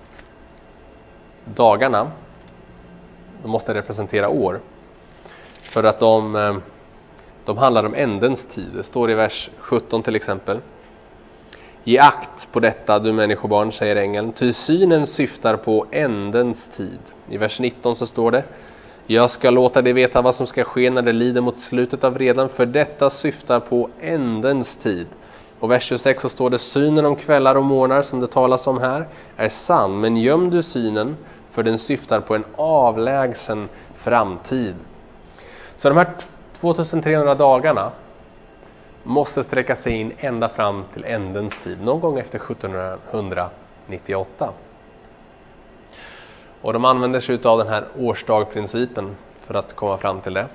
dagarna, de måste representera år. För att de, eh, de handlar om ändens tid. Det står i vers sjutton till exempel. Ge akt på detta, du människobarn, säger ängeln. Ty synen syftar på ändens tid. I vers nitton så står det. Jag ska låta dig veta vad som ska ske när det lider mot slutet av redan. För detta syftar på ändens tid. Och vers tjugosex så står det. Synen om kvällar och morgnar som det talas om här är sann. Men göm du synen, för den syftar på en avlägsen framtid. Så de här tvåtusentrehundra dagarna måste sträcka sig in ända fram till ändens tid. Någon gång efter sjuttonhundranittioåtta. Och de använder sig av den här årsdagprincipen för att komma fram till det.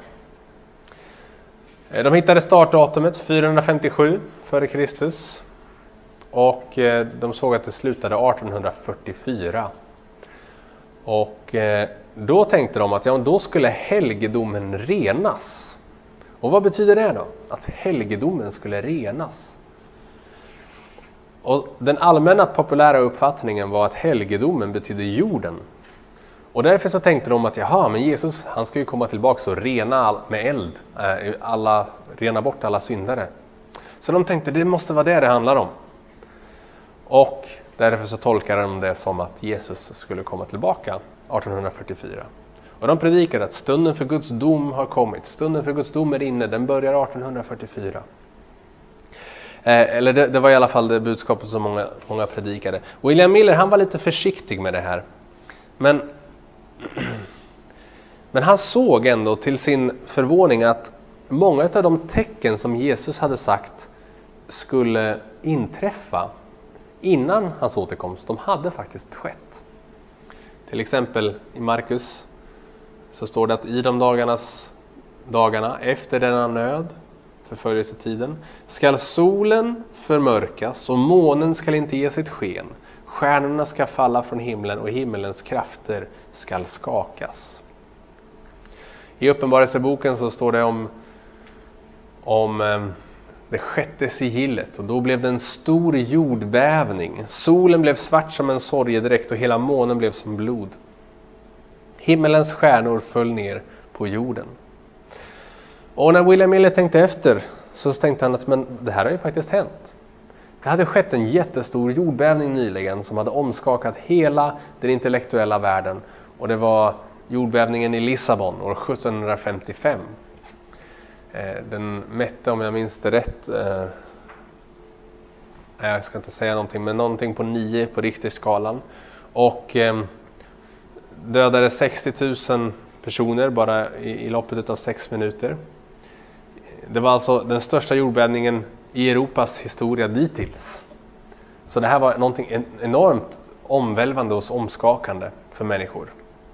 De hittade startdatumet fyrahundrafemtiosju före Kristus. Och de såg att det slutade artonhundrafyrtiofyra. Och då tänkte de att ja, då skulle helgedomen renas. Och vad betyder det då? Att helgedomen skulle renas. Och den allmänna populära uppfattningen var att helgedomen betyder jorden. Och därför så tänkte de att jaha, men Jesus, han ska ju komma tillbaka och rena all, med eld, alla, rena bort alla syndare. Så de tänkte det måste vara det det handlar om. Och därför så tolkar de det som att Jesus skulle komma tillbaka arton fyrtiofyra. Och de predikade att stunden för Guds dom har kommit. Stunden för Guds dom är inne, den börjar arton fyrtiofyra. Eh, eller det, det var i alla fall det budskapet som många, många predikade. William Miller, han var lite försiktig med det här. Men, men han såg ändå till sin förvåning att många av de tecken som Jesus hade sagt skulle inträffa innan hans återkomst, de hade faktiskt skett. Till exempel i Markus så står det att i de dagarnas, dagarna efter denna nöd, förföljelsetiden, skall solen förmörkas och månen skall inte ge sitt sken. Stjärnorna ska falla från himlen och himmelens krafter skall skakas. I Uppenbarelseboken så står det om, om eh, det sjätte sigillet, och då blev det en stor jordbävning. Solen blev svart som en sorgedräkt och hela månen blev som blod. Himmelens stjärnor föll ner på jorden. Och när William Miller tänkte efter så tänkte han att men det här har ju faktiskt hänt. Det hade skett en jättestor jordbävning nyligen som hade omskakat hela den intellektuella världen. Och det var jordbävningen i Lissabon år sjutton femtiofem. Den mätte, om jag minns det rätt, jag ska inte säga någonting, men någonting på nio på Richterskalan. Och dödade sextio tusen personer bara i, i loppet av sex minuter. Det var alltså den största jordbävningen i Europas historia dittills. Så det här var någonting enormt omvälvande och omskakande för människor.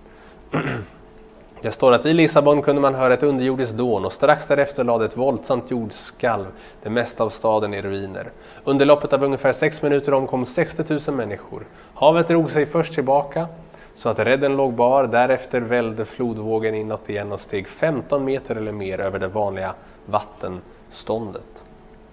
Det står att i Lissabon kunde man höra ett underjordiskt dån och strax därefter lade ett våldsamt jordskalv det mesta av staden i ruiner. Under loppet av ungefär sex minuter omkom sextio tusen människor. Havet drog sig först tillbaka så att redden låg bar, därefter välde flodvågen inåt igen och steg femton meter eller mer över det vanliga vattenståndet.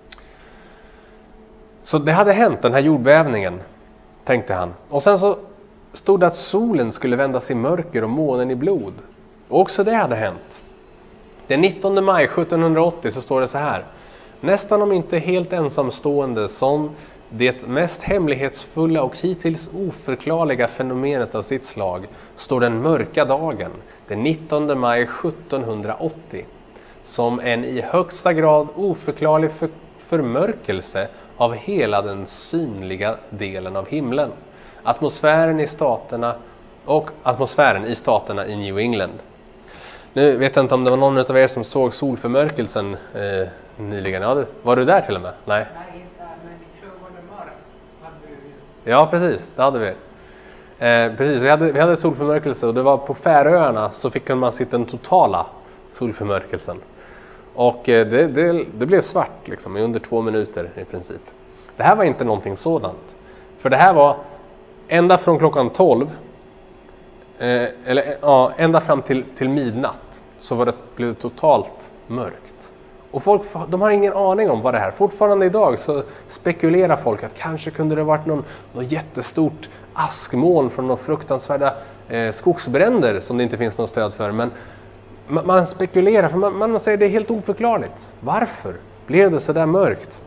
Så det hade hänt, den här jordbävningen, tänkte han. Och sen så stod det att solen skulle vändas i mörker och månen i blod. Och också det hade hänt. Den nittonde maj sjuttonhundraåttio så står det så här. Nästan om inte helt ensamstående som det mest hemlighetsfulla och hittills oförklarliga fenomenet av sitt slag står den mörka dagen, den nittonde maj sjuttonhundraåttio, som en i högsta grad oförklarlig för- förmörkelse av hela den synliga delen av himlen. Atmosfären i staterna och atmosfären i staterna i New England. Nu vet jag inte om det var någon av er som såg solförmörkelsen eh, nyligen. Ja, var du där till och med? Nej. Nej, inte, men tjugonde mars hade vi. Ja, precis. Det hade vi. Eh, precis, vi hade, vi hade solförmörkelse och det var på Färöarna så fick man sitta den totala solförmörkelsen. Och eh, det, det, det blev svart liksom, i under två minuter i princip. Det här var inte någonting sådant. För det här var ända från klockan tolv, eh, eller ja, ända fram till, till midnatt så var det, blev det totalt mörkt. Och folk, de har ingen aning om vad det här. Fortfarande idag så spekulerar folk att kanske kunde det varit någon, någon jättestort askmoln från några fruktansvärda eh, skogsbränder som det inte finns något stöd för. Men man, man spekulerar, för man, man säger det är helt oförklarligt. Varför blev det så där mörkt?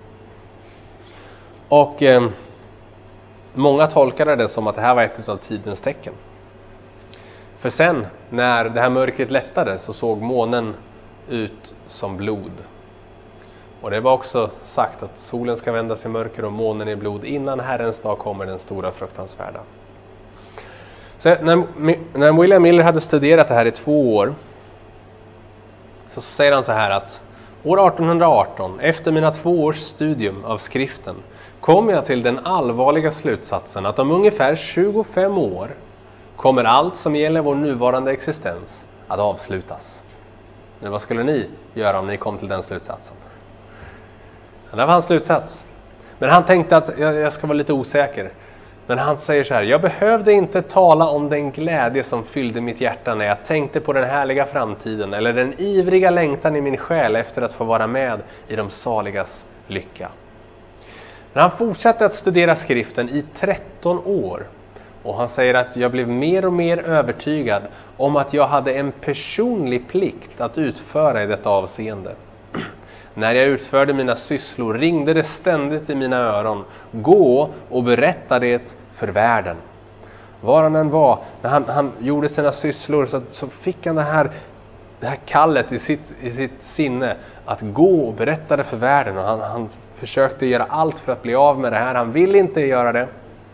Och eh, många tolkade det som att det här var ett av tidens tecken. För sen, när det här mörkret lättade så såg månen ut som blod. Och det var också sagt att solen ska vändas i mörker och månen i blod innan Herrens dag kommer den stora fruktansvärda. Så när, när William Miller hade studerat det här i två år så säger han så här att år artonhundraarton, efter mina två års studium av skriften, kom jag till den allvarliga slutsatsen att om ungefär tjugofem år kommer allt som gäller vår nuvarande existens att avslutas. Men vad skulle ni göra om ni kom till den slutsatsen? Det var hans slutsats. Men han tänkte att jag, jag ska vara lite osäker. Men han säger så här: jag behövde inte tala om den glädje som fyllde mitt hjärta när jag tänkte på den härliga framtiden, eller den ivriga längtan i min själ efter att få vara med i de saligas lycka. Men han fortsatte att studera skriften i tretton år. Och han säger att jag blev mer och mer övertygad om att jag hade en personlig plikt att utföra i detta avseende. När jag utförde mina sysslor ringde det ständigt i mina öron. Gå och berätta det för världen. Var han än var, när han, han gjorde sina sysslor så, så fick han det här, det här kallet i sitt, i sitt sinne att gå och berätta det för världen. Och han, han försökte göra allt för att bli av med det här. Han ville inte göra det.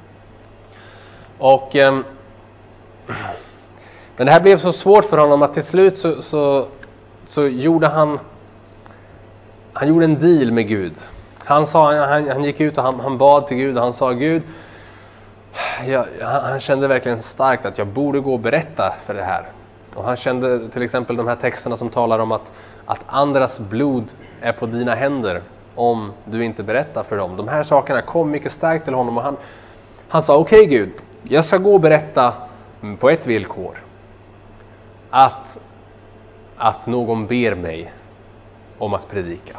Och, eh, men det här blev så svårt för honom att till slut så, så, så gjorde han, han gjorde en deal med Gud. Han, sa, han, han gick ut och han, han bad till Gud och han sa: Gud, jag, han kände verkligen starkt att jag borde gå och berätta för det här. Och han kände till exempel de här texterna som talar om att, att andras blod är på dina händer om du inte berättar för dem. De här sakerna kom mycket starkt till honom och han, han sa: okej okay, Gud, jag ska gå och berätta på ett villkor. Att, att någon ber mig om att predika.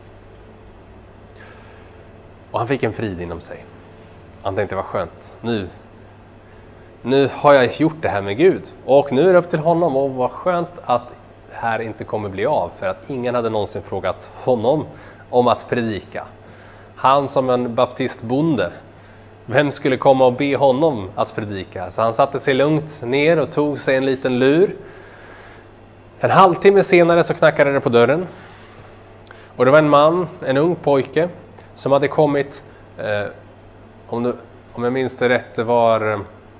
Och han fick en frid inom sig. Han tänkte: vad skönt. Nu, nu har jag gjort det här med Gud. Och nu är det upp till honom. Och vad skönt att det här inte kommer bli av. För att ingen hade någonsin frågat honom om att predika. Han som en baptistbonde. Vem skulle komma och be honom att predika? Så han satte sig lugnt ner och tog sig en liten lur. En halvtimme senare så knackade det på dörren. Och det var en man, en ung pojke, som hade kommit, eh, om, du, om jag minns det rätt, det var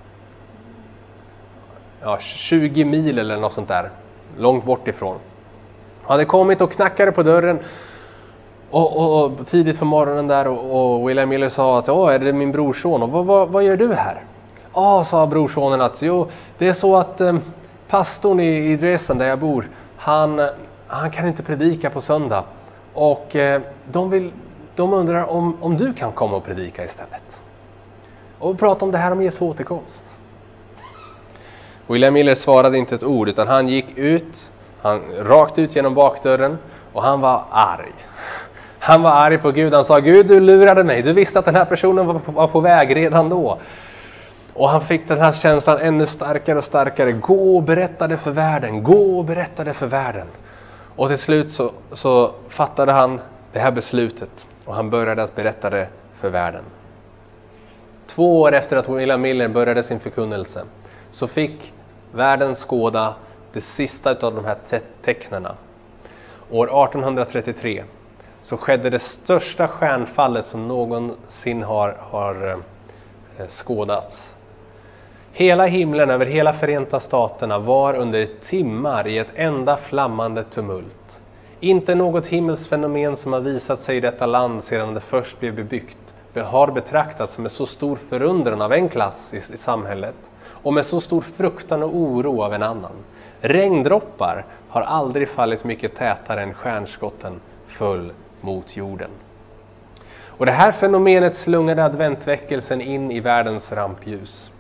ja, tjugo mil eller något sånt där. Långt bort ifrån. Han hade kommit och knackade på dörren. Och, och, och tidigt på morgonen där och, och William Miller sa att åh, är det min brorson? Och vad, vad, vad gör du här? Ja, sa brorsonen att jo, det är så att eh, pastorn i, i Dresden där jag bor, han, han kan inte predika på söndag. Och eh, de, vill, de undrar om, om du kan komma och predika istället. Och prata om det här om Jesu återkomst. William Miller svarade inte ett ord utan han gick ut, han rakt ut genom bakdörren och han var arg. Han var arg på Gud. Han sa: Gud, du lurade mig. Du visste att den här personen var på, var på väg redan då. Och han fick den här känslan ännu starkare och starkare. Gå och berätta det för världen. Gå och berätta det för världen. Och till slut så, så fattade han det här beslutet. Och han började att berätta det för världen. Två år efter att William Miller började sin förkunnelse så fick världen skåda det sista av de här te- tecknena. År arton trettiotre så skedde det största stjärnfallet som någonsin har, har eh, skådats. Hela himlen över hela Förenta Staterna var under timmar i ett enda flammande tumult. Inte något himmelsfenomen som har visat sig i detta land sedan det först blev bebyggt har betraktats med så stor förundran av en klass i, i samhället och med så stor fruktan och oro av en annan. Regndroppar har aldrig fallit mycket tätare än stjärnskotten föll mot jorden. Och det här fenomenet slungade adventväckelsen in i världens rampljus.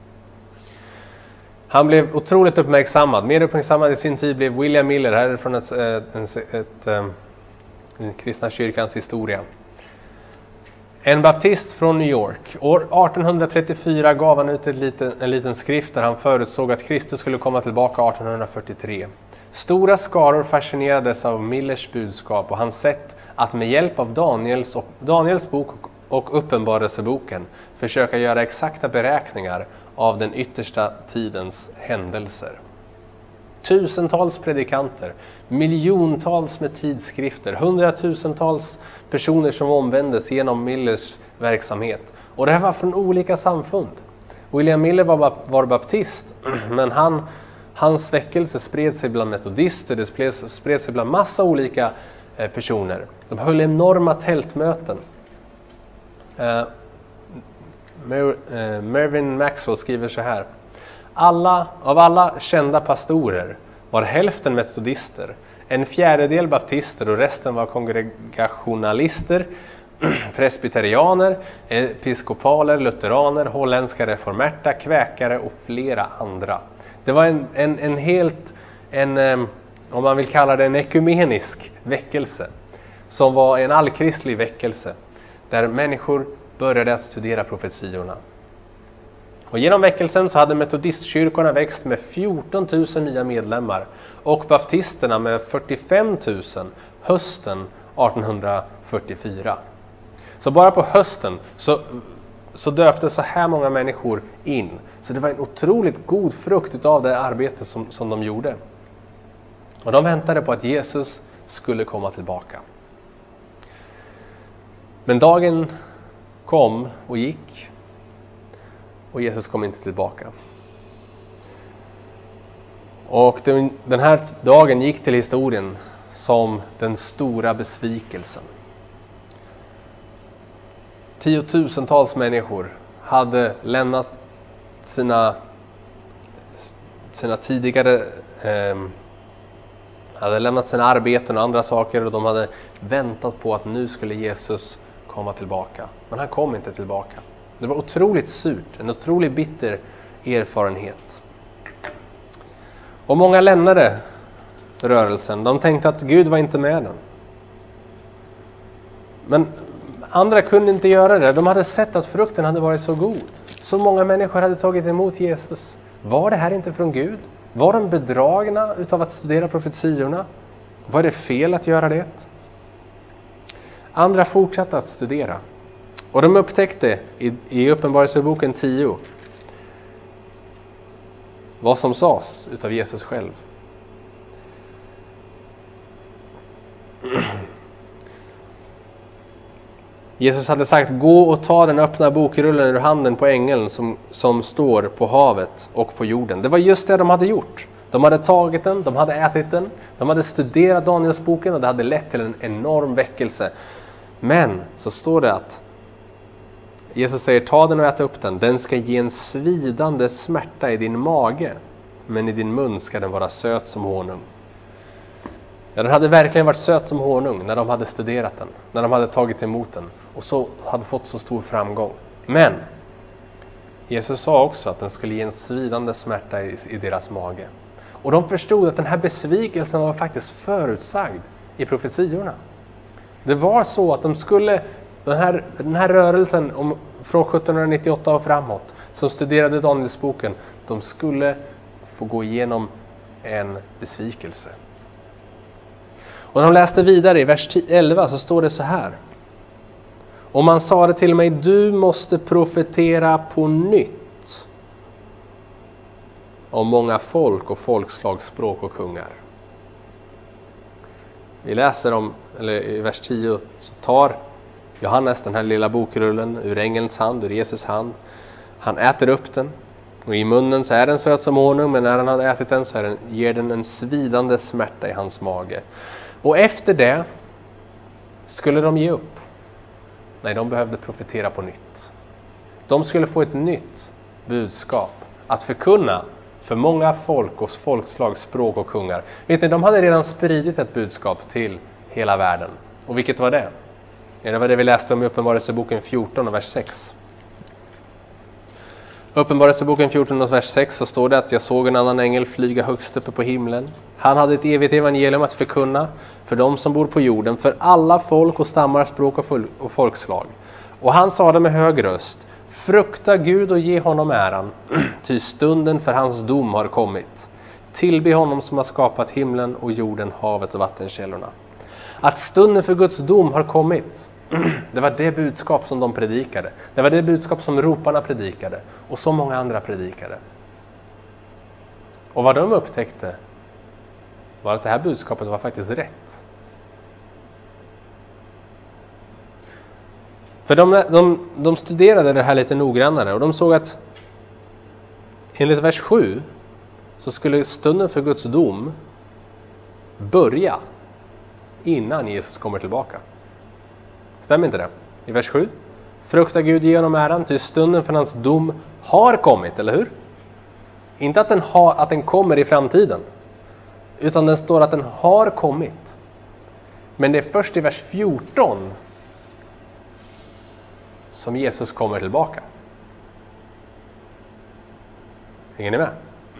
Han blev otroligt uppmärksammad. Mer uppmärksammad i sin tid blev William Miller, här är från ett, ett, ett, ett, en kristna kyrkans historia. En baptist från New York. År arton trettiofyra gav han ut ett liten, en liten skrift där han förutsåg att Kristus skulle komma tillbaka arton fyrtiotre. Stora skaror fascinerades av Millers budskap och hans sätt att med hjälp av Daniels, och, Daniels bok och Uppenbarelseboken försöka göra exakta beräkningar av den yttersta tidens händelser. Tusentals predikanter, miljontals med tidskrifter, hundratusentals personer som omvändes genom Millers verksamhet. Och det här var från olika samfund. William Miller var, var baptist, men han, hans väckelse spred sig bland metodister, det spred, spred sig bland massa olika eh, personer. De höll enorma tältmöten. Eh, Mer, eh, Mervyn Maxwell skriver så här: alla, av alla kända pastorer var hälften metodister, en fjärdedel baptister och resten var kongregationalister, presbyterianer, episkopaler, lutheraner, holländska reformerta, kväkare och flera andra. Det var en, en, en helt, en, om man vill kalla det en ekumenisk väckelse, som var en allkristlig väckelse, där människor började att studera profetiorna. Och genom väckelsen så hade metodistkyrkorna växt med fjorton tusen nya medlemmar och baptisterna med fyrtiofem tusen hösten artonhundrafyrtiofyra. Så bara på hösten så, så döptes så här många människor in. Så det var en otroligt god frukt av det arbete som, som de gjorde. Och de väntade på att Jesus skulle komma tillbaka. Men dagen kom och gick. Och Jesus kom inte tillbaka. Och den, den här dagen gick till historien som den stora besvikelsen. Tiotusentals människor hade lämnat sina, sina tidigare eh, hade lämnat sina arbeten och andra saker, och de hade väntat på att nu skulle Jesus komma tillbaka. Men han kom inte tillbaka. Det var otroligt surt, en otroligt bitter erfarenhet. Och många lämnade rörelsen. De tänkte att Gud var inte med dem. Men andra kunde inte göra det. De hade sett att frukten hade varit så god. Så många människor hade tagit emot Jesus. Var det här inte från Gud? Var de bedragna utav att studera profetiorna? Var det fel att göra det? Andra fortsatte att studera. Och de upptäckte i, i Uppenbarelseboken tio vad som sades utav Jesus själv. Jesus hade sagt: gå och ta den öppna bokrullen ur handen på ängeln som, som står på havet och på jorden. Det var just det de hade gjort. De hade tagit den, de hade ätit den, de hade studerat Danielsboken, och det hade lett till en enorm väckelse. Men så står det att Jesus säger: ta den och äta upp den. Den ska ge en svidande smärta i din mage, men i din mun ska den vara söt som honung. Ja, den hade verkligen varit söt som honung när de hade studerat den, när de hade tagit emot den och så hade fått så stor framgång. Men Jesus sa också att den skulle ge en svidande smärta i, i deras mage. Och de förstod att den här besvikelsen var faktiskt förutsagd i profetiorna. Det var så att de skulle, den här, den här rörelsen om, från sjuttonhundranittioåtta och framåt, som studerade Danielsboken, de skulle få gå igenom en besvikelse. Och när de läste vidare i vers elva så står det så här: och man sa det till mig: du måste profetera på nytt om många folk och folkslag, språk och kungar. Vi läser om, eller i vers tio så tar Johannes den här lilla bokrullen ur ängelns hand, ur Jesus hand. Han äter upp den, och i munnen så är den söt som honung, men när han hade ätit den så är den, ger den en svidande smärta i hans mage. Och efter det skulle de ge upp. Nej, de behövde profetera på nytt. De skulle få ett nytt budskap att förkunna för många folk och folkslag, språk och kungar. Vet ni, de hade redan spridit ett budskap till hela världen. Och vilket var det? Ja, det var det vi läste om i Uppenbarelseboken fjorton och vers sex. Uppenbarelseboken fjorton och vers sex så står det att jag såg en annan ängel flyga högst uppe på himlen. Han hade ett evigt evangelium att förkunna för de som bor på jorden, för alla folk och stammar, språk och folkslag. Och han sa det med hög röst: frukta Gud och ge honom äran, ty stunden för hans dom har kommit. Tillbe honom som har skapat himlen och jorden, havet och vattenkällorna. Att stunden för Guds dom har kommit, det var det budskap som de predikade. Det var det budskap som roparna predikade och så många andra predikade. Och vad de upptäckte var att det här budskapet var faktiskt rätt. För de, de, de studerade det här lite noggrannare och de såg att enligt vers sju så skulle stunden för Guds dom börja innan Jesus kommer tillbaka. Stämmer inte det? I vers sju. Frukta Gud genom äran, till stunden för hans dom har kommit, eller hur? Inte att den, ha, att den kommer i framtiden, utan den står att den har kommit. Men det är först i vers fjorton som Jesus kommer tillbaka. Hänger ni med?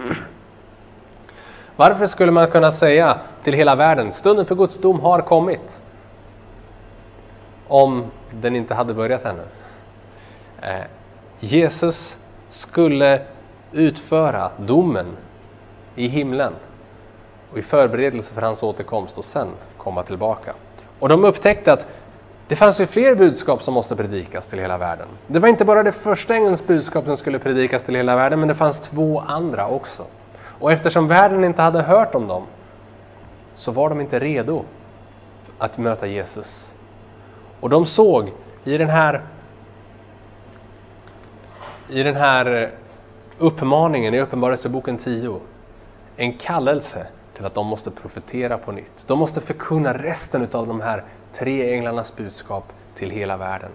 Varför skulle man kunna säga till hela världen: stunden för Guds dom har kommit, om den inte hade börjat ännu? Eh, Jesus skulle utföra domen i himlen och i förberedelse för hans återkomst och sen komma tillbaka. Och de upptäckte att det fanns ju fler budskap som måste predikas till hela världen. Det var inte bara det första ängelns budskap som skulle predikas till hela världen, men det fanns två andra också. Och eftersom världen inte hade hört om dem, så var de inte redo att möta Jesus. Och de såg i den här i den här uppmaningen i Uppenbarelseboken tio en kallelse till att de måste profetera på nytt. De måste förkunna resten av de här tre änglarnas budskap till hela världen.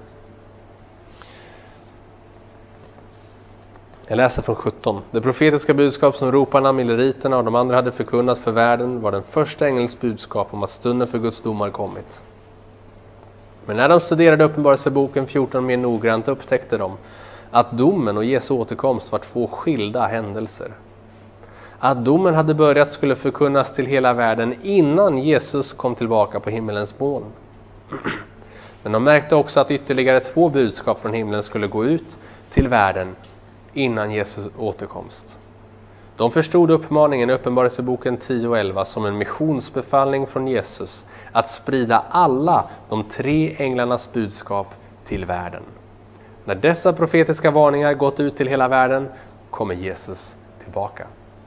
Jag läser från sjutton. Det profetiska budskap som roparna, milleriterna och de andra hade förkunnat för världen var den första ängelns budskap om att stunden för Guds domar kommit. Men när de studerade Uppenbarelseboken fjorton mer noggrant upptäckte de att domen och Jesu återkomst var två skilda händelser. Att domen hade börjat skulle förkunnas till hela världen innan Jesus kom tillbaka på himmelens moln. Men de märkte också att ytterligare två budskap från himlen skulle gå ut till världen innan Jesus återkomst. De förstod uppmaningen i Uppenbarelseboken tio och elva som en missionsbefallning från Jesus att sprida alla de tre änglarnas budskap till världen. När dessa profetiska varningar gått ut till hela världen kommer Jesus tillbaka.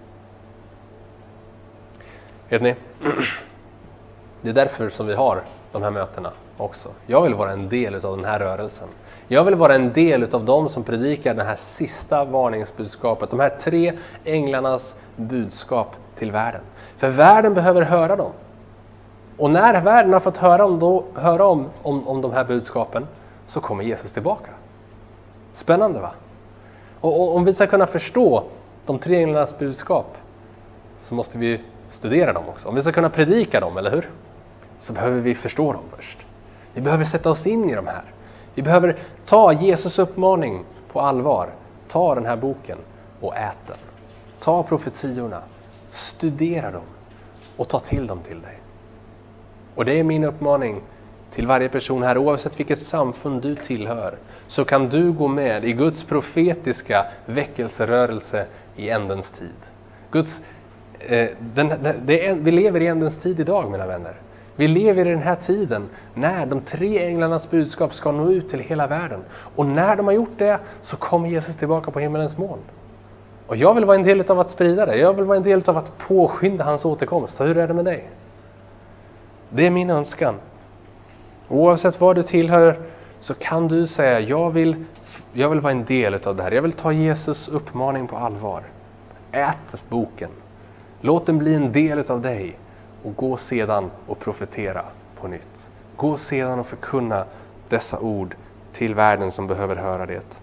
Vet ni? Det är därför som vi har de här mötena också. Jag vill vara en del av den här rörelsen. Jag vill vara en del av dem som predikar det här sista varningsbudskapet. De här tre änglarnas budskap till världen. För världen behöver höra dem. Och när världen har fått höra om, då, höra om, om, om de här budskapen så kommer Jesus tillbaka. Spännande, va? Och, och om vi ska kunna förstå de tre änglarnas budskap så måste vi studera dem också. Om vi ska kunna predika dem, eller hur? Så behöver vi förstå dem först. Vi behöver sätta oss in i de här. Vi behöver ta Jesus uppmaning på allvar. Ta den här boken och ät den. Ta profetiorna, studera dem och ta till dem till dig. Och det är min uppmaning till varje person här, oavsett vilket samfund du tillhör, så kan du gå med i Guds profetiska väckelserörelse i ändens tid. Guds, eh, den, det är, vi lever i ändens tid idag, mina vänner. Vi lever i den här tiden när de tre änglarnas budskap ska nå ut till hela världen. Och när de har gjort det så kommer Jesus tillbaka på himmelens moln. Och jag vill vara en del av att sprida det. Jag vill vara en del av att påskynda hans återkomst. Så hur är det med dig? Det är min önskan. Oavsett vad du tillhör så kan du säga jag vill, jag vill vara en del av det här. Jag vill ta Jesus uppmaning på allvar. Ät boken. Låt den bli en del av dig. Och gå sedan och profetera på nytt. Gå sedan och förkunna dessa ord till världen som behöver höra det.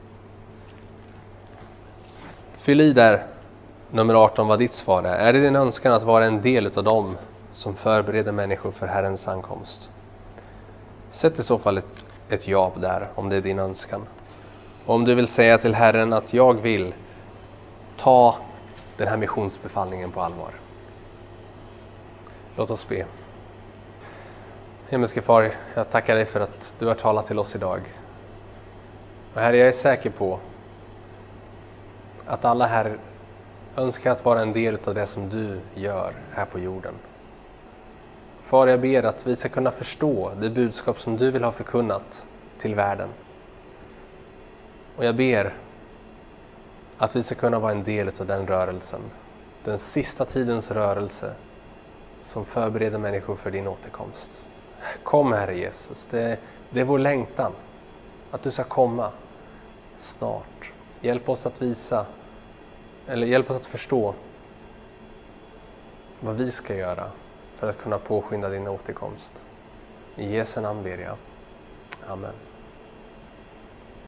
Fyll i där nummer arton vad ditt svar är. Är det din önskan att vara en del av dem som förbereder människor för Herrens ankomst? Sätt i så fall ett, ett ja där om det är din önskan. Och om du vill säga till Herren att jag vill ta den här missionsbefallningen på allvar. Låt oss be. Himmelske Far, jag tackar dig för att du har talat till oss idag. Och Herre, jag är säker på att alla här önskar att vara en del av det som du gör här på jorden. Far, jag ber att vi ska kunna förstå det budskap som du vill ha förkunnat till världen. Och jag ber att vi ska kunna vara en del av den rörelsen. Den sista tidens rörelse som förbereder människor för din återkomst. Kom, Herre Jesus. Det, det är vår längtan att du ska komma snart. Hjälp oss att visa, eller hjälp oss att förstå vad vi ska göra för att kunna påskynda din återkomst. I Jesu namn ber jag. Amen.